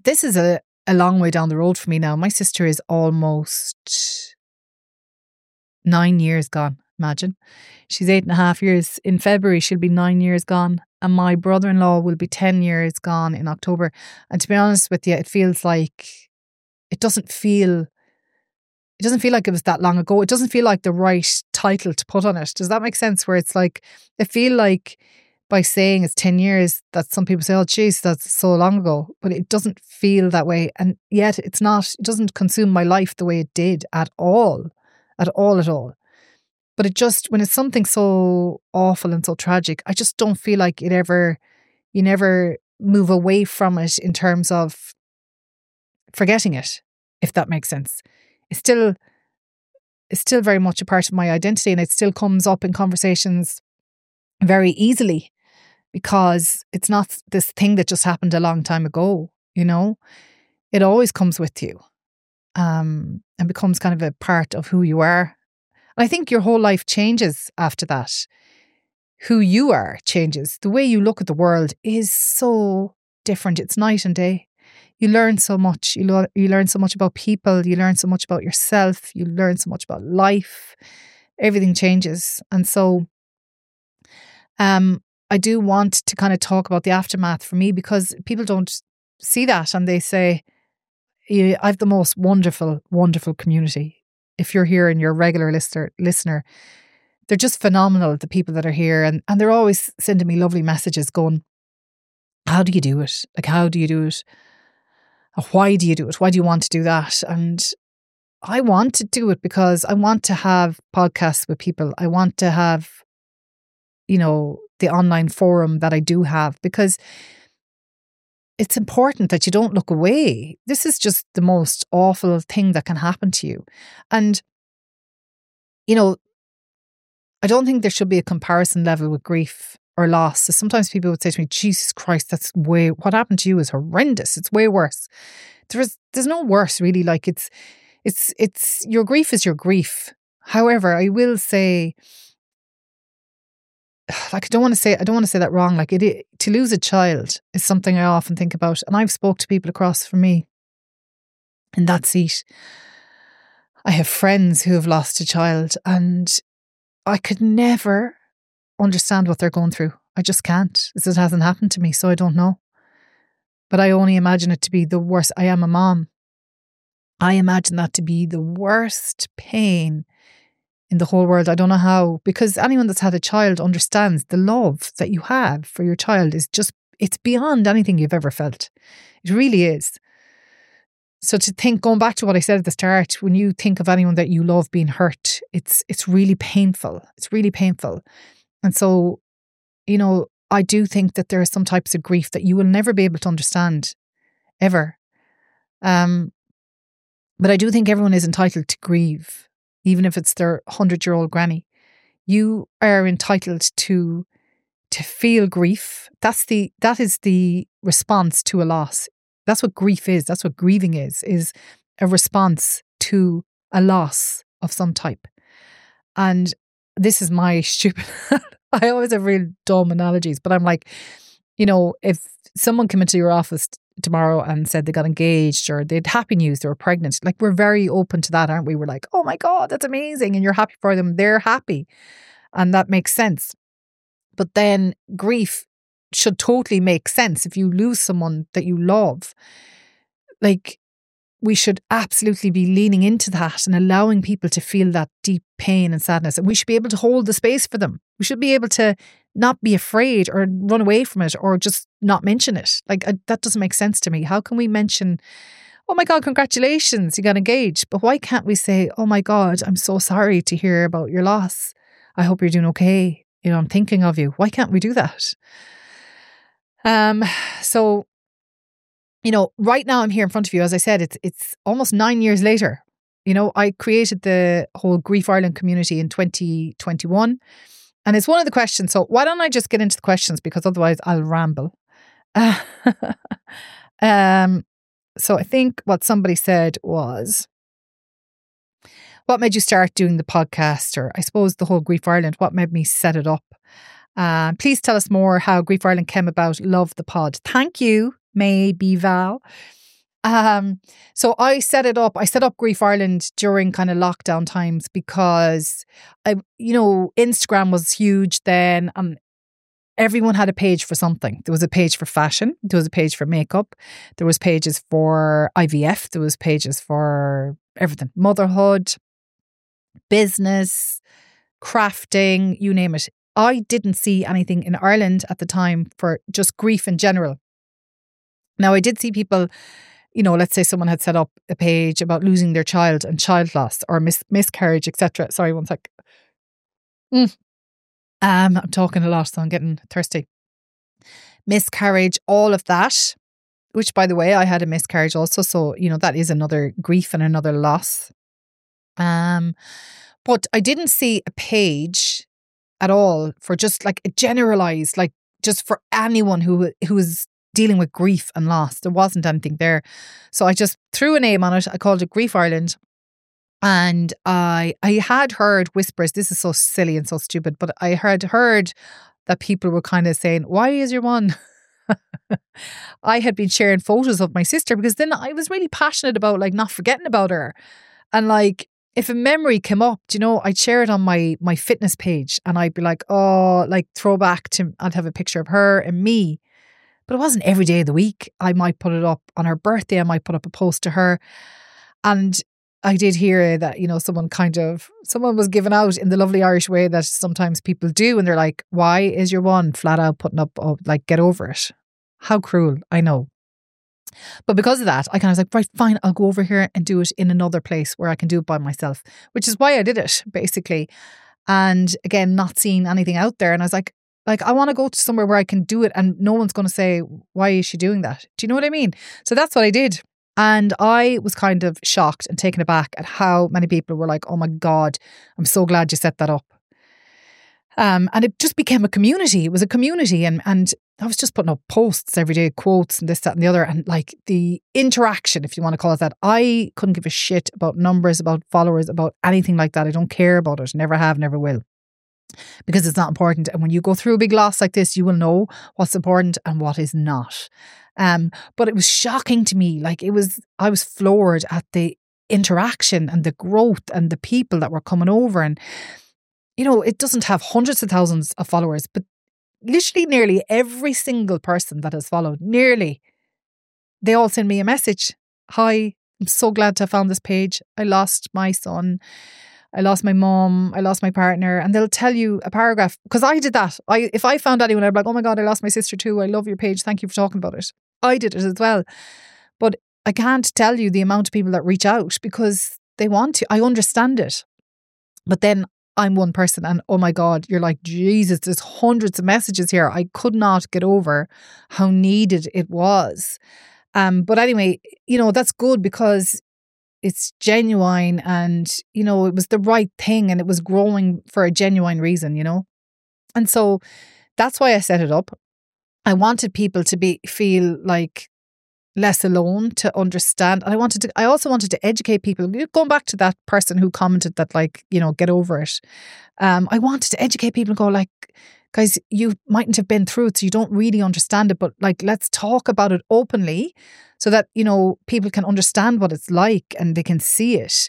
this is a long way down the road for me now. My sister is almost 9 years gone. Imagine. She's 8.5 years. In February, she'll be 9 years gone. And my brother-in-law will be 10 years gone in October. And to be honest with you, it feels like it doesn't feel like it was that long ago. It doesn't feel like the right title to put on it. Does that make sense? Where it's like, I feel like by saying it's 10 years, that some people say, oh, geez, that's so long ago. But it doesn't feel that way. And yet it doesn't consume my life the way it did at all. At all. But it just, when it's something so awful and so tragic, I just don't feel like you never move away from it in terms of forgetting it, if that makes sense. It's still very much a part of my identity, and it still comes up in conversations very easily because it's not this thing that just happened a long time ago, It always comes with you and becomes kind of a part of who you are. I think your whole life changes after that. Who you are changes. The way you look at the world is so different. It's night and day. You learn so much. You learn so much about people. You learn so much about yourself. You learn so much about life. Everything changes. And so I do want to kind of talk about the aftermath for me, because people don't see that, and they say, I have the most wonderful, wonderful community. If you're here and you're a regular listener, they're just phenomenal, the people that are here. And they're always sending me lovely messages going, how do you do it? Like, how do you do it? Why do you do it? Why do you want to do that? And I want to do it because I want to have podcasts with people. I want to have, the online forum that I do have, because it's important that you don't look away. This is just the most awful thing that can happen to you. And, I don't think there should be a comparison level with grief or loss. So sometimes people would say to me, Jesus Christ, what happened to you is horrendous. It's way worse. There's no worse really. Like it's your grief is your grief. However, I will say, like, I don't want to say that wrong. Like, to lose a child is something I often think about. And I've spoke to people across from me in that seat. I have friends who have lost a child, and I could never understand what they're going through. I just can't. It hasn't happened to me, so I don't know. But I only imagine it to be the worst. I am a mom. I imagine that to be the worst pain in the whole world. I don't know how, because anyone that's had a child understands the love that you have for your child is just, it's beyond anything you've ever felt. It really is. So to think, going back to what I said at the start, when you think of anyone that you love being hurt, it's really painful. It's really painful. And so, I do think that there are some types of grief that you will never be able to understand, ever. But I do think everyone is entitled to grieve, even if it's their 100-year-old granny. You are entitled to feel grief. That is the response to a loss. That's what grief is. That's what grieving is a response to a loss of some type. And this is my stupid, I always have real dumb analogies, but I'm like, if someone came into your office tomorrow and said they got engaged or they had happy news, they were pregnant, like, we're very open to that, aren't we? We're like, oh my God, that's amazing. And you're happy for them. They're happy. And that makes sense. But then grief should totally make sense. If you lose someone that you love, like, we should absolutely be leaning into that and allowing people to feel that deep pain and sadness. And we should be able to hold the space for them. We should be able to not be afraid or run away from it or just not mention it. Like, that doesn't make sense to me. How can we mention, oh my God, congratulations, you got engaged. But why can't we say, oh my God, I'm so sorry to hear about your loss. I hope you're doing okay. I'm thinking of you. Why can't we do that? So, right now I'm here in front of you. As I said, it's almost 9 years later. I created the whole Grief Ireland community in 2021. And it's one of the questions. So why don't I just get into the questions, because otherwise I'll ramble. So I think what somebody said was, what made you start doing the podcast? Or I suppose the whole Grief Ireland, what made me set it up? Please tell us more how Grief Ireland came about. Love the pod. Thank you, May B. Val. So I set it up. I set up Grief Ireland during kind of lockdown times because Instagram was huge then. Everyone had a page for something. There was a page for fashion. There was a page for makeup. There was pages for IVF. There was pages for everything. Motherhood, business, crafting, you name it. I didn't see anything in Ireland at the time for just grief in general. Now, I did see people, let's say someone had set up a page about losing their child and child loss or miscarriage, etc. Sorry, one sec. I'm talking a lot, so I'm getting thirsty. Miscarriage, all of that, which, by the way, I had a miscarriage also. So, that is another grief and another loss. But I didn't see a page at all for just like a generalized, like just for anyone who is dealing with grief and loss. There wasn't anything there. So I just threw a name on it. I called it Grief Ireland. And I had heard whispers, this is so silly and so stupid, but I had heard that people were kind of saying, why is your one? I had been sharing photos of my sister because then I was really passionate about like not forgetting about her. And like, if a memory came up, I'd share it on my fitness page and I'd be like, oh, like throwback to, I'd have a picture of her and me. But it wasn't every day of the week. I might put it up on her birthday. I might put up a post to her. And I did hear that, someone was given out in the lovely Irish way that sometimes people do. And they're like, why is your one flat out putting up, like, get over it? How cruel, I know. But because of that, I kind of was like, right, fine, I'll go over here and do it in another place where I can do it by myself, which is why I did it, basically. And again, not seeing anything out there. And I was like, I want to go to somewhere where I can do it and no one's going to say, why is she doing that? Do you know what I mean? So that's what I did. And I was kind of shocked and taken aback at how many people were like, oh my God, I'm so glad you set that up. And it just became a community. It was a community. And I was just putting up posts every day, quotes and this, that and the other. And like the interaction, if you want to call it that, I couldn't give a shit about numbers, about followers, about anything like that. I don't care about it. Never have, never will. Because it's not important. And when you go through a big loss like this, you will know what's important and what is not. But it was shocking to me. I was floored at the interaction and the growth and the people that were coming over. And, it doesn't have hundreds of thousands of followers, but literally nearly every single person that has followed, they all send me a message. Hi, I'm so glad to have found this page. I lost my son. I lost my mom, I lost my partner, and they'll tell you a paragraph. Because I did that. If I found anyone, I'd be like, oh my God, I lost my sister too. I love your page. Thank you for talking about it. I did it as well. But I can't tell you the amount of people that reach out because they want to. I understand it. But then I'm one person and oh my God, you're like, Jesus, there's hundreds of messages here. I could not get over how needed it was. But anyway, that's good because it's genuine and, it was the right thing and it was growing for a genuine reason, And so that's why I set it up. I wanted people to feel like less alone, to understand. And I also wanted to educate people. Going back to that person who commented that get over it. I wanted to educate people and go like, guys, you mightn't have been through it, so you don't really understand it, but let's talk about it openly so that, people can understand what it's like and they can see it.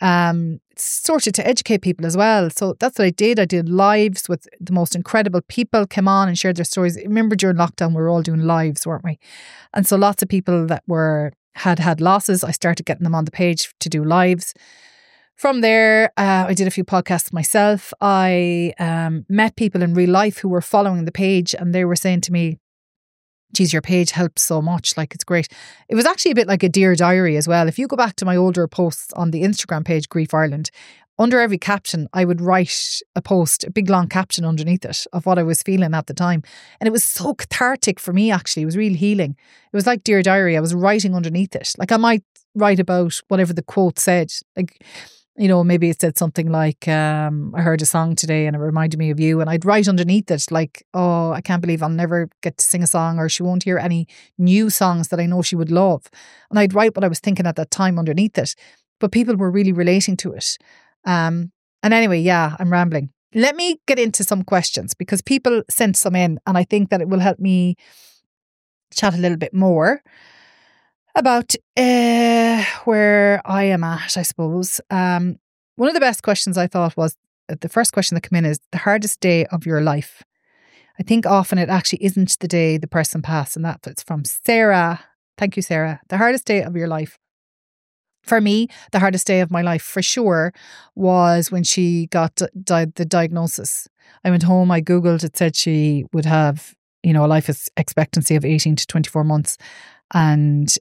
Sort of to educate people as well. So that's what I did. I did lives with the most incredible people, came on and shared their stories. Remember during lockdown, we were all doing lives, weren't we? And so lots of people that had losses, I started getting them on the page to do lives. From there, I did a few podcasts myself. I met people in real life who were following the page and they were saying to me, geez, your page helps so much. Like, it's great. It was actually a bit like a Dear Diary as well. If you go back to my older posts on the Instagram page, Grief Ireland, under every caption, I would write a post, a big long caption underneath it of what I was feeling at the time. And it was so cathartic for me, actually. It was real healing. It was like Dear Diary. I was writing underneath it. Like I might write about whatever the quote said. Like, maybe it said something like, I heard a song today and it reminded me of you. And I'd write underneath it like, oh, I can't believe I'll never get to sing a song, or she won't hear any new songs that I know she would love. And I'd write what I was thinking at that time underneath it. But people were really relating to it. And anyway, yeah, I'm rambling. Let me get into some questions because people sent some in and I think that it will help me chat a little bit more. about where I am at, I suppose. One of the best questions I thought was the first question that came in is the hardest day of your life. I think often it actually isn't the day the person passed, and that's from Sarah. Thank you, Sarah. The hardest day of your life. For me, the hardest day of my life for sure was when she got the diagnosis. I went home, I Googled, it said she would have, a life expectancy of 18 to 24 months. And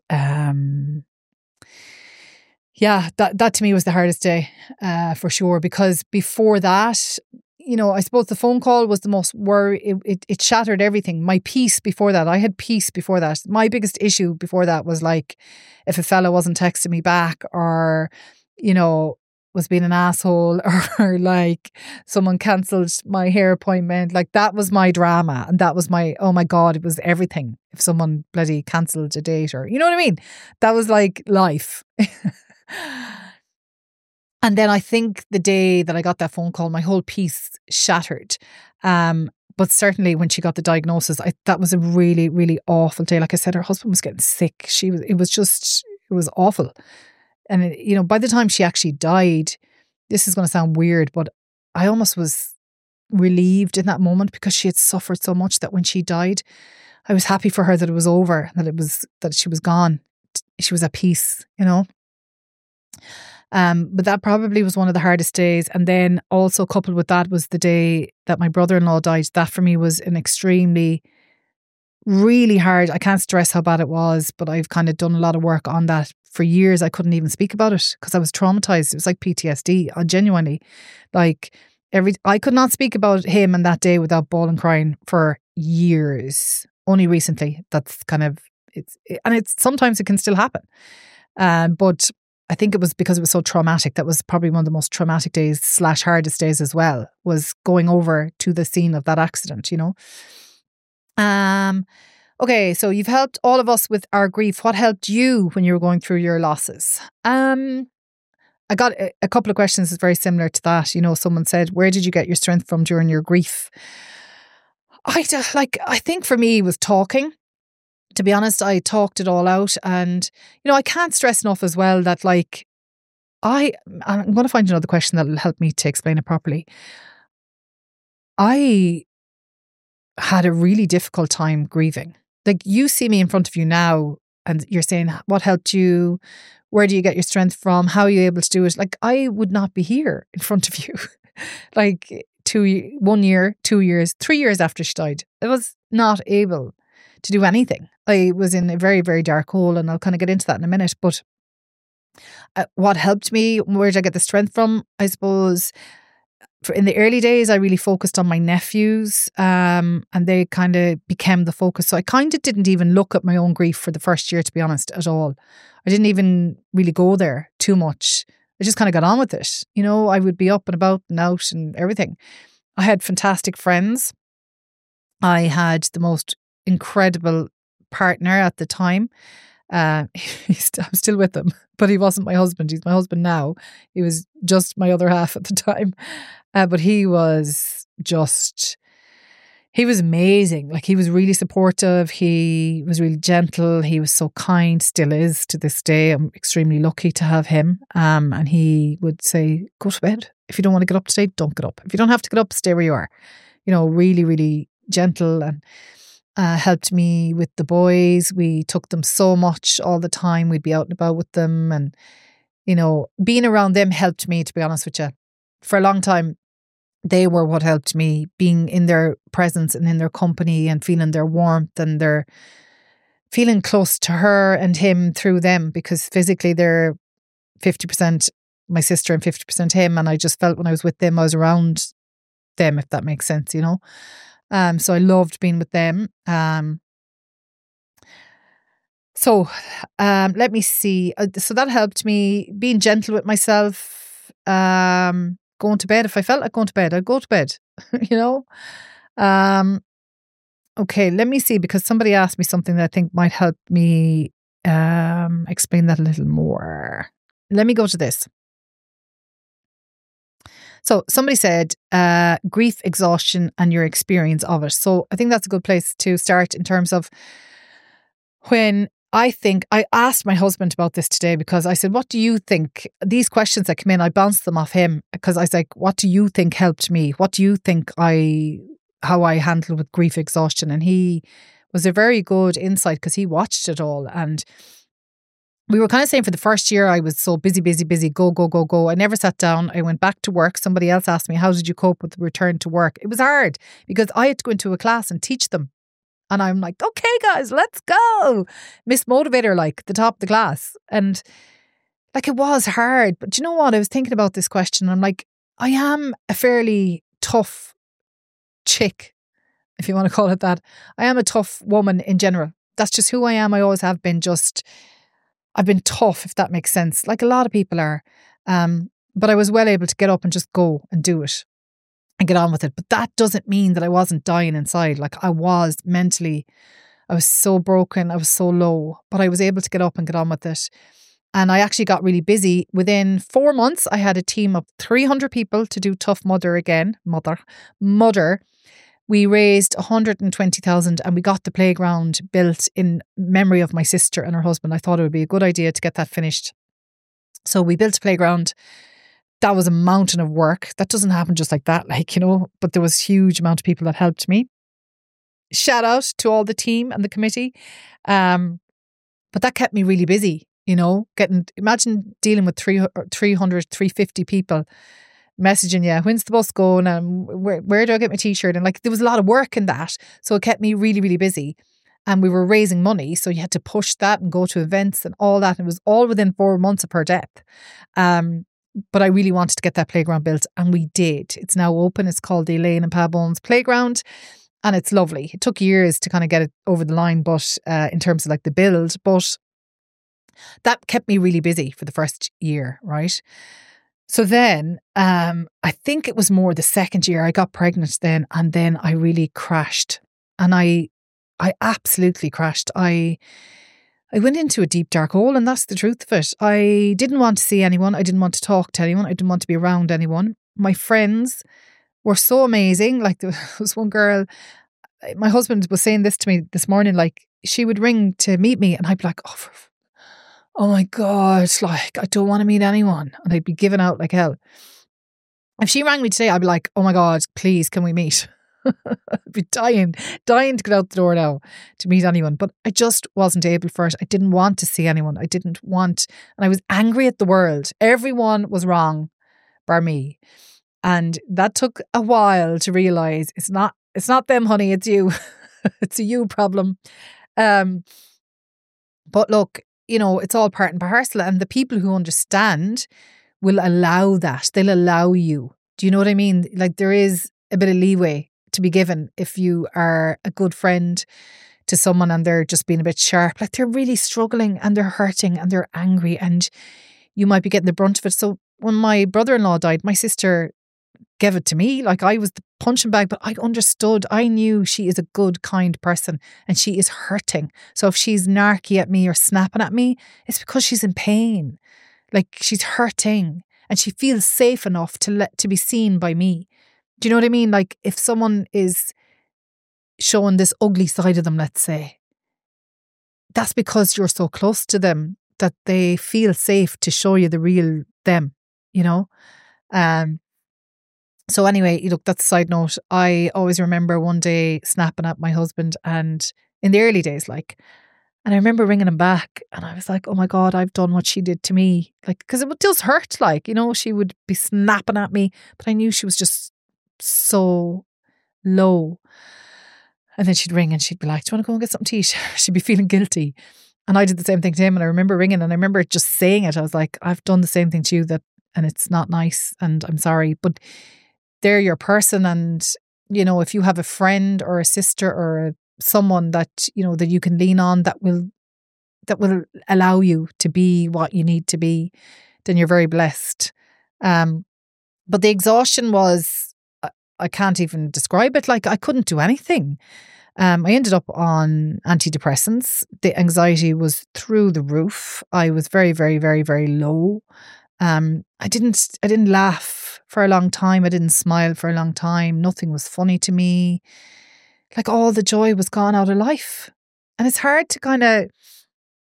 that to me was the hardest day for sure, because before that, I suppose the phone call was the most worry. It shattered everything. My peace before that, I had peace before that. My biggest issue before that was like if a fella wasn't texting me back, or, was being an asshole, or like someone cancelled my hair appointment. Like that was my drama. And that was oh my God, it was everything. If someone bloody cancelled a date, or, you know what I mean? That was like life. And then I think the day that I got that phone call, my whole piece shattered. But certainly when she got the diagnosis, that was a really, really awful day. Like I said, her husband was getting sick. It was awful. And, by the time she actually died, this is going to sound weird, but I almost was relieved in that moment, because she had suffered so much that when she died, I was happy for her that it was over, that she was gone. She was at peace, But that probably was one of the hardest days. And then also coupled with that was the day that my brother-in-law died. That for me was an extremely, really hard. I can't stress how bad it was, but I've kind of done a lot of work on that. For years, I couldn't even speak about it because I was traumatized. It was like PTSD. I genuinely, like I could not speak about him and that day without bawling, crying for years. Only recently, that's kind of it's sometimes it can still happen. But I think it was because it was so traumatic. That was probably one of the most traumatic days / hardest days as well, was going over to the scene of that accident, Okay, so you've helped all of us with our grief. What helped you when you were going through your losses? I got a couple of questions that's very similar to that. Someone said, where did you get your strength from during your grief? I think for me it was talking. To be honest, I talked it all out, and I can't stress enough as well that I'm going to find another question that will help me to explain it properly. I had a really difficult time grieving. Like, you see me in front of you now and you're saying, what helped you? Where do you get your strength from? How are you able to do it? Like, I would not be here in front of you. 1 year, 2 years, 3 years after she died. I was not able to do anything. I was in a very, very dark hole, and I'll kind of get into that in a minute. But what helped me, where did I get the strength from? I suppose in the early days, I really focused on my nephews, and they kind of became the focus. So I kind of didn't even look at my own grief for the first year, to be honest, at all. I didn't even really go there too much. I just kind of got on with it. I would be up and about and out and everything. I had fantastic friends. I had the most incredible partner at the time. I'm still with him, but he wasn't my husband. He's my husband now. He was just my other half at the time. But he was amazing. Like, he was really supportive. He was really gentle. He was so kind, still is to this day. I'm extremely lucky to have him. And he would say, go to bed. If you don't want to get up today, don't get up. If you don't have to get up, stay where you are. Really, really gentle, and helped me with the boys. We took them so much all the time. We'd be out and about with them, and being around them helped me, to be honest with you. For a long time, they were what helped me, being in their presence and in their company and feeling their warmth, and their feeling close to her and him through them, because physically they're 50% my sister and 50% him. And I just felt when I was with them, I was around them, if that makes sense, So I loved being with them. So let me see. So that helped me, being gentle with myself, going to bed. If I felt like going to bed, I'd go to bed, Okay, let me see, because somebody asked me something that I think might help me explain that a little more. Let me go to this. So somebody said grief, exhaustion, and your experience of it. So I think that's a good place to start in terms of when I think I asked my husband about this today because I said, what do you think? These questions that come in, I bounced them off him because I was like, what do you think helped me? What do you think how I handled with grief exhaustion? And he was a very good insight because he watched it all. And we were kind of saying for the first year, I was so busy, go, go, go, go. I never sat down. I went back to work. Somebody else asked me, how did you cope with the return to work? It was hard because I had to go into a class and teach them. And I'm like, okay, guys, let's go. Miss Motivator, like the top of the class. And like, it was hard. But you know what? I was thinking about this question. I'm like, I am a fairly tough chick, if you want to call it that. I am a tough woman in general. That's just who I am. I always have been. I've been tough, if that makes sense, like a lot of people are. But I was well able to get up and just go and do it and get on with it. But that doesn't mean that I wasn't dying inside. Like I was mentally, I was so broken, I was so low, but I was able to get up and get on with it. And I actually got really busy. Within 4 months, I had a team of 300 people to do Tough Mudder again. Mudder. We raised 120,000 and we got the playground built in memory of my sister and her husband. I thought it would be a good idea to get that finished. So we built a playground. That was a mountain of work. That doesn't happen just like that, but there was a huge amount of people that helped me. Shout out to all the team and the committee. But that kept me really busy, imagine dealing with 350 people messaging you, when's the bus going and where do I get my t-shirt? And like there was a lot of work in that. So it kept me really, really busy. And we were raising money. So you had to push that and go to events and all that. And it was all within 4 months of her death. But I really wanted to get that playground built and we did. It's now open. It's called the Elaine and Pa Bones Playground and it's lovely. It took years to kind of get it over the line, but in terms of like the build, but that kept me really busy for the first year, right? So then, I think it was more the second year I got pregnant then, and then I really crashed, and I absolutely crashed. I went into a deep dark hole, and that's the truth of it. I didn't want to see anyone. I didn't want to talk to anyone. I didn't want to be around anyone. My friends were so amazing. Like there was one girl, my husband was saying this to me this morning, like she would ring to meet me, and I'd be like, oh my God, like, I don't want to meet anyone. And I'd be giving out like hell. If she rang me today, I'd be like, oh my God, please, can we meet? I'd be dying to get out the door now to meet anyone. But I just wasn't able for it. I didn't want to see anyone. And I was angry at the world. Everyone was wrong, bar me. And that took a while to realise it's not them, honey, it's you. It's a you problem. But look, it's all part and parcel, and the people who understand will allow that. They'll allow you. Do you know what I mean? Like there is a bit of leeway to be given if you are a good friend to someone and they're just being a bit sharp. Like they're really struggling and they're hurting and they're angry and you might be getting the brunt of it. So when my brother-in-law died, my sister gave it to me. Like I was the punching bag, but I understood. I knew she is a good, kind person and she is hurting. So if she's narky at me or snapping at me, it's because she's in pain. Like she's hurting and she feels safe enough to be seen by me. Do you know what I mean? Like if someone is showing this ugly side of them, let's say, that's because you're so close to them that they feel safe to show you the real them, So anyway, look, that's a side note. I always remember one day snapping at my husband and in the early days, and I remember ringing him back and I was like, oh my God, I've done what she did to me. Like, because it does hurt, she would be snapping at me, but I knew she was just so low. And then she'd ring and she'd be like, do you want to go and get something to eat? She'd be feeling guilty. And I did the same thing to him. And I remember ringing and I remember just saying it. I was like, I've done the same thing to you and it's not nice and I'm sorry. But they're your person, and if you have a friend or a sister or someone that that you can lean on that will allow you to be what you need to be, then you're very blessed. But the exhaustion was, I can't even describe it. Like I couldn't do anything. I ended up on antidepressants. The anxiety was through the roof. I was very, very, very, very low. I didn't laugh for a long time. I didn't smile for a long time. Nothing was funny to me. Like all the joy was gone out of life. And it's hard to kind of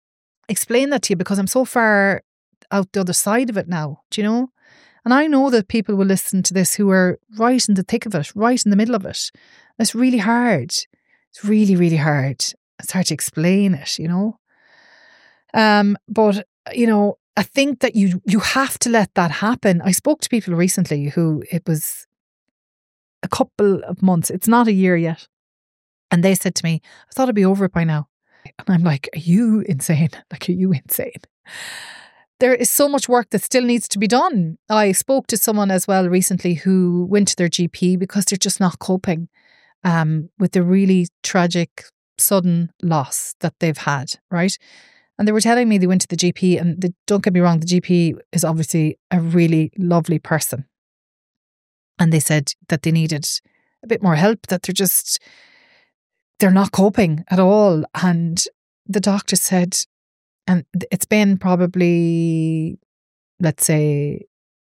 explain that to you because I'm so far out the other side of it now. Do you know? And I know that people will listen to this who are right in the thick of it, right in the middle of it. It's really hard. It's really, really hard. It's hard to explain it, you know. But you know, I think that you have to let that happen. I spoke to people recently who it was a couple of months. It's not a year yet. And they said to me, I thought I'd be over it by now. And I'm like, are you insane? Like, are you insane? There is so much work that still needs to be done. I spoke to someone as well recently who went to their GP because they're just not coping with the really tragic, sudden loss that they've had, right? And they were telling me they went to the GP and don't get me wrong, the GP is obviously a really lovely person. And they said that they needed a bit more help, that they're not coping at all. And the doctor said, and it's been probably, let's say,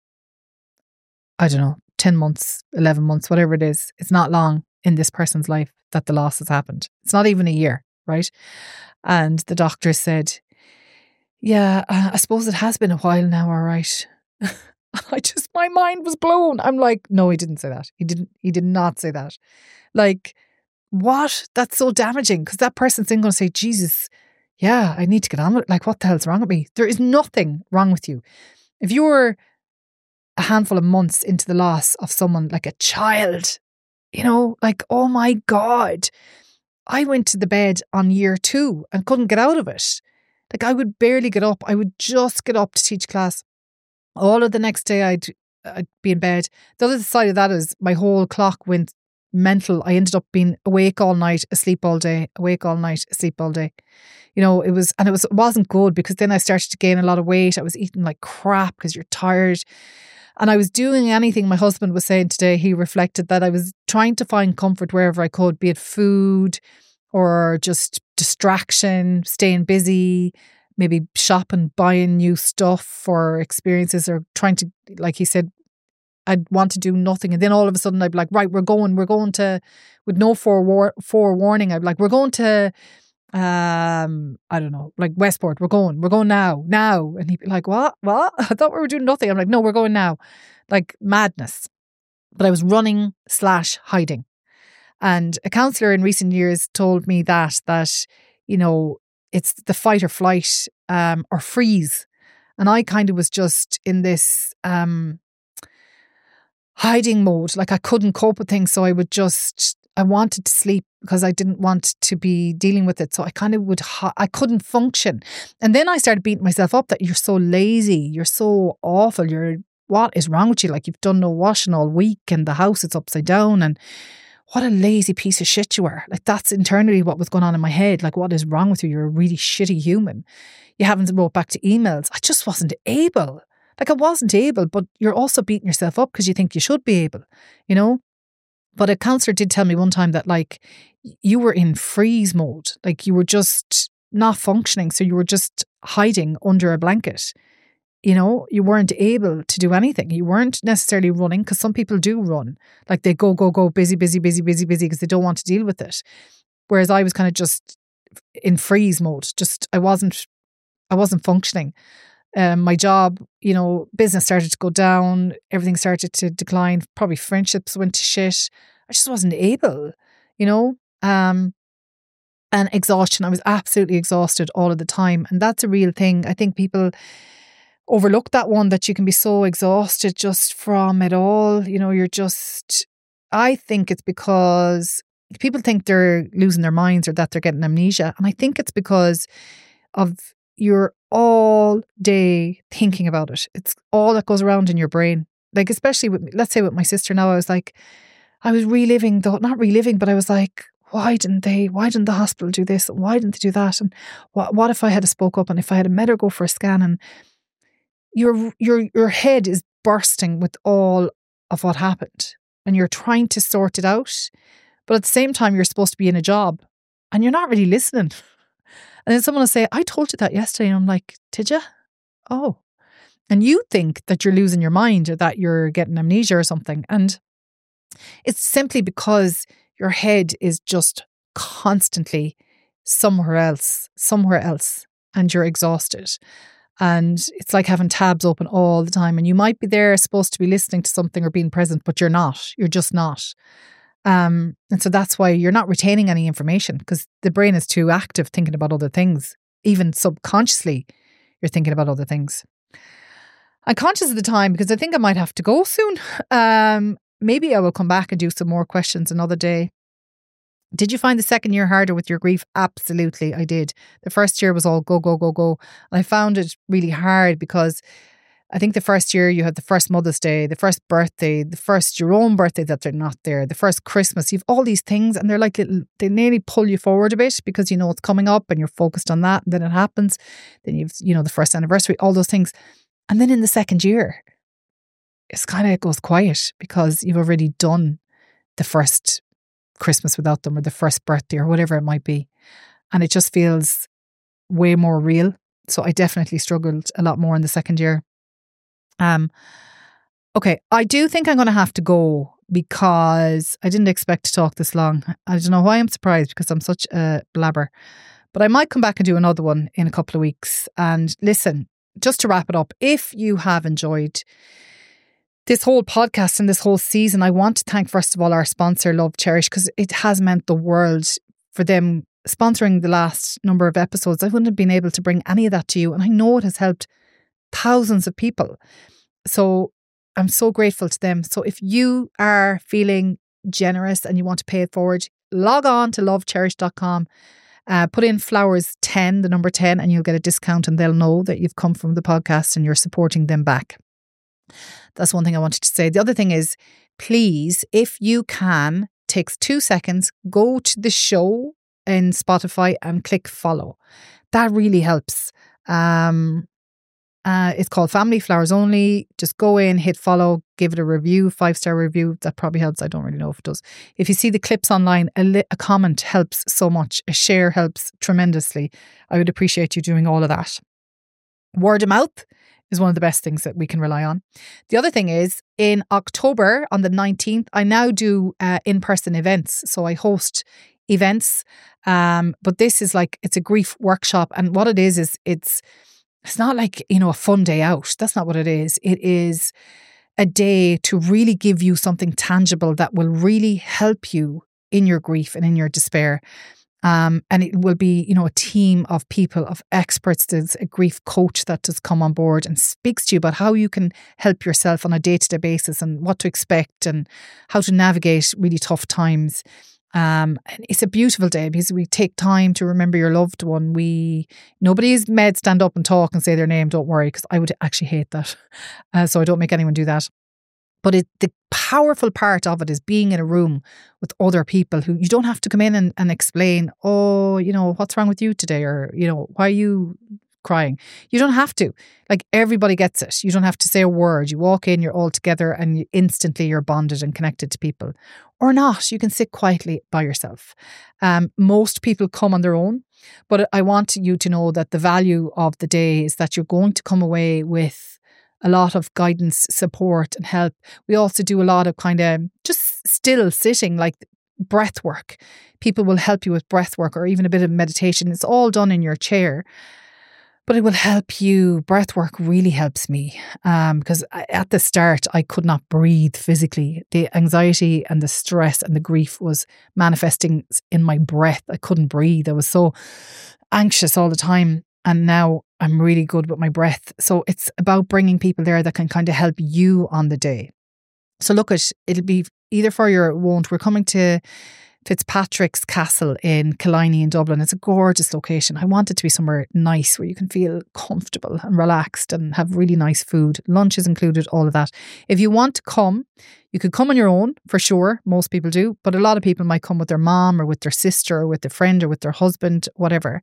I don't know, 10 months, 11 months, whatever it is. It's not long in this person's life that the loss has happened. It's not even a year, right? And the doctor said, yeah, I suppose it has been a while now, all right. My mind was blown. I'm like, no, he didn't say that. He did not say that. Like, what? That's so damaging because that person's then going to say, Jesus, yeah, I need to get on with it. Like, what the hell's wrong with me? There is nothing wrong with you. If you're a handful of months into the loss of someone like a child, you know, like, oh my God, I went to the bed on year 2 and couldn't get out of it. Like, I would barely get up. I would just get up to teach class. All of the next day I'd be in bed. The other side of that is my whole clock went mental. I ended up being awake all night, asleep all day, awake all night, asleep all day. You know, it wasn't good because then I started to gain a lot of weight. I was eating like crap because you're tired. And I was doing anything. My husband was saying today, he reflected that I was trying to find comfort wherever I could, be it food or just distraction, staying busy, maybe shopping, buying new stuff or experiences, or trying to, like he said, I'd want to do nothing. And then all of a sudden I'd be like, right, we're going to, with no forewarning, I'd be like, we're going to, I don't know, like Westport, we're going now. And he'd be like, what? I thought we were doing nothing. I'm like, no, we're going now. Like madness. But I was running / hiding. And a counsellor in recent years told me that, you know, it's the fight or flight or freeze. And I kind of was just in this hiding mode. Like I couldn't cope with things. So I wanted to sleep because I didn't want to be dealing with it. So I kind of I couldn't function. And then I started beating myself up that you're so lazy. You're so awful. What is wrong with you? Like you've done no washing all week and the house is upside down and what a lazy piece of shit you are. Like that's internally what was going on in my head. Like what is wrong with you? You're a really shitty human. You haven't wrote back to emails. I just wasn't able. Like I wasn't able, but you're also beating yourself up because you think you should be able, you know? But a counsellor did tell me one time that like you were in freeze mode. Like you were just not functioning. So you were just hiding under a blanket. You know, you weren't able to do anything. You weren't necessarily running because some people do run. Like they go, busy because they don't want to deal with it. Whereas I was kind of just in freeze mode. Just I wasn't functioning. My job, you know, business started to go down. Everything started to decline. Probably friendships went to shit. I just wasn't able, you know. And exhaustion. I was absolutely exhausted all of the time. And that's a real thing. I think people overlook that one, that you can be so exhausted just from it all. You know, I think it's because people think they're losing their minds or that they're getting amnesia. And I think it's because of you're all day thinking about it. It's all that goes around in your brain. Like, especially let's say with my sister now, I was like, I was not reliving, but I was like, why didn't the hospital do this? Why didn't they do that? And what if I had spoke up and if I had met her go for a scan? And your head is bursting with all of what happened and you're trying to sort it out. But at the same time, you're supposed to be in a job and you're not really listening. And then someone will say, I told you that yesterday. And I'm like, did you? Oh. And you think that you're losing your mind or that you're getting amnesia or something. And it's simply because your head is just constantly somewhere else. and you're exhausted. And it's like having tabs open all the time. And you might be there supposed to be listening to something or being present, but you're not. You're just not. And so that's why you're not retaining any information, because the brain is too active thinking about other things. Even subconsciously, you're thinking about other things. I'm conscious of the time because I think I might have to go soon. Maybe I will come back and do some more questions another day. Did you find the second year harder with your grief? Absolutely, I did. The first year was all go, go, go, go. And I found it really hard because I think the first year you had the first Mother's Day, the first birthday, the first your own birthday that they're not there, the first Christmas. You've all these things and they're like they nearly pull you forward a bit because you know it's coming up and you're focused on that. And then it happens. Then you've, the first anniversary, all those things. And then in the second year, it goes quiet because you've already done the first Christmas without them or the first birthday or whatever it might be. And it just feels way more real. So I definitely struggled a lot more in the second year. Okay, I do think I'm going to have to go because I didn't expect to talk this long. I don't know why I'm surprised because I'm such a blabber. But I might come back and do another one in a couple of weeks. And listen, just to wrap it up, if you have enjoyed this whole podcast and this whole season, I want to thank first of all our sponsor, Love Cherish, because it has meant the world for them sponsoring the last number of episodes. I wouldn't have been able to bring any of that to you. And I know it has helped thousands of people. So I'm so grateful to them. So if you are feeling generous and you want to pay it forward, log on to lovecherish.com. Put in flowers 10, the number 10, and you'll get a discount and they'll know that you've come from the podcast and you're supporting them back. That's one thing I wanted to say. The other thing is, please, if you can, takes 2 seconds, go to the show in Spotify and click follow. That really helps. It's called Family Flowers Only. Just go in, hit follow, give it a review, 5-star review. That probably helps. I don't really know if it does. If you see the clips online, a comment helps so much. A share helps tremendously. I would appreciate you doing all of that. Word of mouth is one of the best things that we can rely on. The other thing is, in October on the 19th, I now do in-person events. So I host events. But this is it's a grief workshop. And what it is it's not like, a fun day out. That's not what it is. It is a day to really give you something tangible that will really help you in your grief and in your despair. And it will be, a team of people, of experts. There's a grief coach that does come on board and speaks to you about how you can help yourself on a day-to-day basis and what to expect and how to navigate really tough times. And it's a beautiful day because we take time to remember your loved one. Nobody's made stand up and talk and say their name, don't worry, because I would actually hate that. So I don't make anyone do that. But the powerful part of it is being in a room with other people who you don't have to come in and explain, what's wrong with you today? Or, why are you crying? You don't have to. Everybody gets it. You don't have to say a word. You walk in, you're all together and instantly you're bonded and connected to people. Or not. You can sit quietly by yourself. Most people come on their own. But I want you to know that the value of the day is that you're going to come away with a lot of guidance, support and help. We also do a lot of kind of just still sitting, breath work. People will help you with breath work or even a bit of meditation. It's all done in your chair, but it will help you. Breath work really helps me because at the start, I could not breathe physically. The anxiety and the stress and the grief was manifesting in my breath. I couldn't breathe. I was so anxious all the time. And now I'm really good with my breath. So it's about bringing people there that can kind of help you on the day. So it'll be either for you or it won't. We're coming to Fitzpatrick's Castle in Killiney in Dublin. It's a gorgeous location. I want it to be somewhere nice where you can feel comfortable and relaxed and have really nice food. Lunch is included, all of that. If you want to come, you could come on your own for sure. Most people do. But a lot of people might come with their mom or with their sister or with a friend or with their husband, whatever.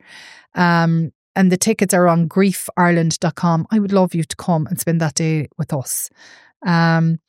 And the tickets are on griefireland.com. I would love you to come and spend that day with us. And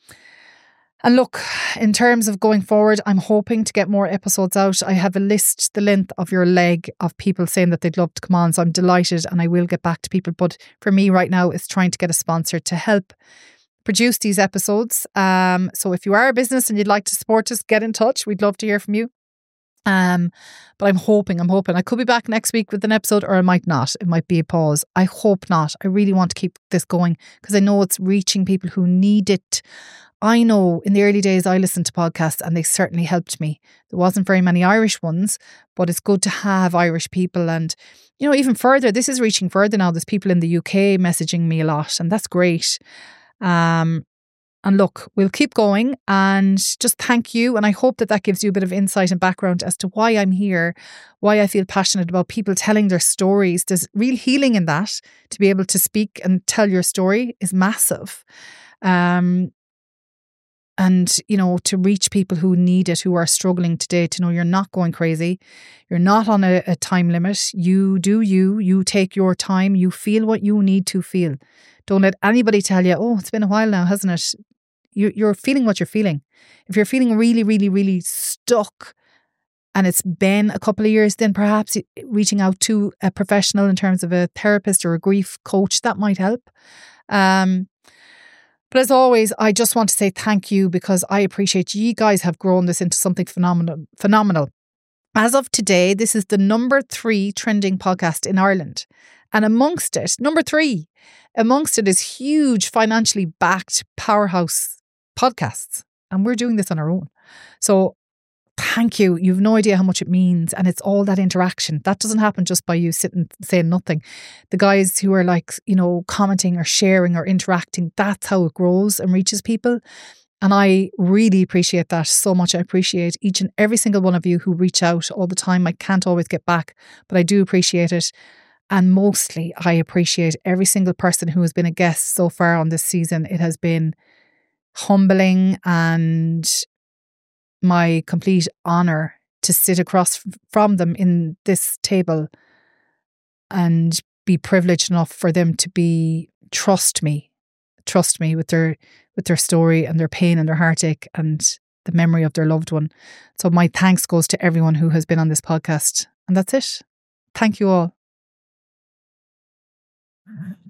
look, in terms of going forward, I'm hoping to get more episodes out. I have a list the length of your leg of people saying that they'd love to come on. So I'm delighted and I will get back to people. But for me right now, it's trying to get a sponsor to help produce these episodes. So if you are a business and you'd like to support us, get in touch. We'd love to hear from you. But I'm hoping I could be back next week with an episode, or I might not. It might be a pause. I hope not. I really want to keep this going because I know it's reaching people who need it. I know in the early days I listened to podcasts and they certainly helped me. There wasn't very many Irish ones, but it's good to have Irish people. And, you know, even further, this is reaching further now. There's people in the UK messaging me a lot, and that's great. And look, we'll keep going and just thank you. And I hope that that gives you a bit of insight and background as to why I'm here, why I feel passionate about people telling their stories. There's real healing in that. To be able to speak and tell your story is massive. And, you know, to reach people who need it, who are struggling today, to know you're not going crazy. You're not on a time limit. You do you take your time. You feel what you need to feel. Don't let anybody tell you, oh, it's been a while now, hasn't it? You're feeling what you're feeling. If you're feeling really, really, really stuck and it's been a couple of years, then perhaps reaching out to a professional in terms of a therapist or a grief coach, that might help. But as always, I just want to say thank you because I appreciate you guys have grown this into something phenomenal. As of today, this is the number 3 trending podcast in Ireland. And amongst it, number 3, amongst it is huge financially backed powerhouse podcasts. And we're doing this on our own. So thank you. You've no idea how much it means. And it's all that interaction. That doesn't happen just by you sitting saying nothing. The guys who are like, you know, commenting or sharing or interacting, that's how it grows and reaches people. And I really appreciate that so much. I appreciate each and every single one of you who reach out all the time. I can't always get back, but I do appreciate it. And mostly I appreciate every single person who has been a guest so far on this season. It has been humbling and my complete honour to sit across from them in this table and be privileged enough for them to trust me with their story and their pain and their heartache and the memory of their loved one. So my thanks goes to everyone who has been on this podcast. And that's it. Thank you all.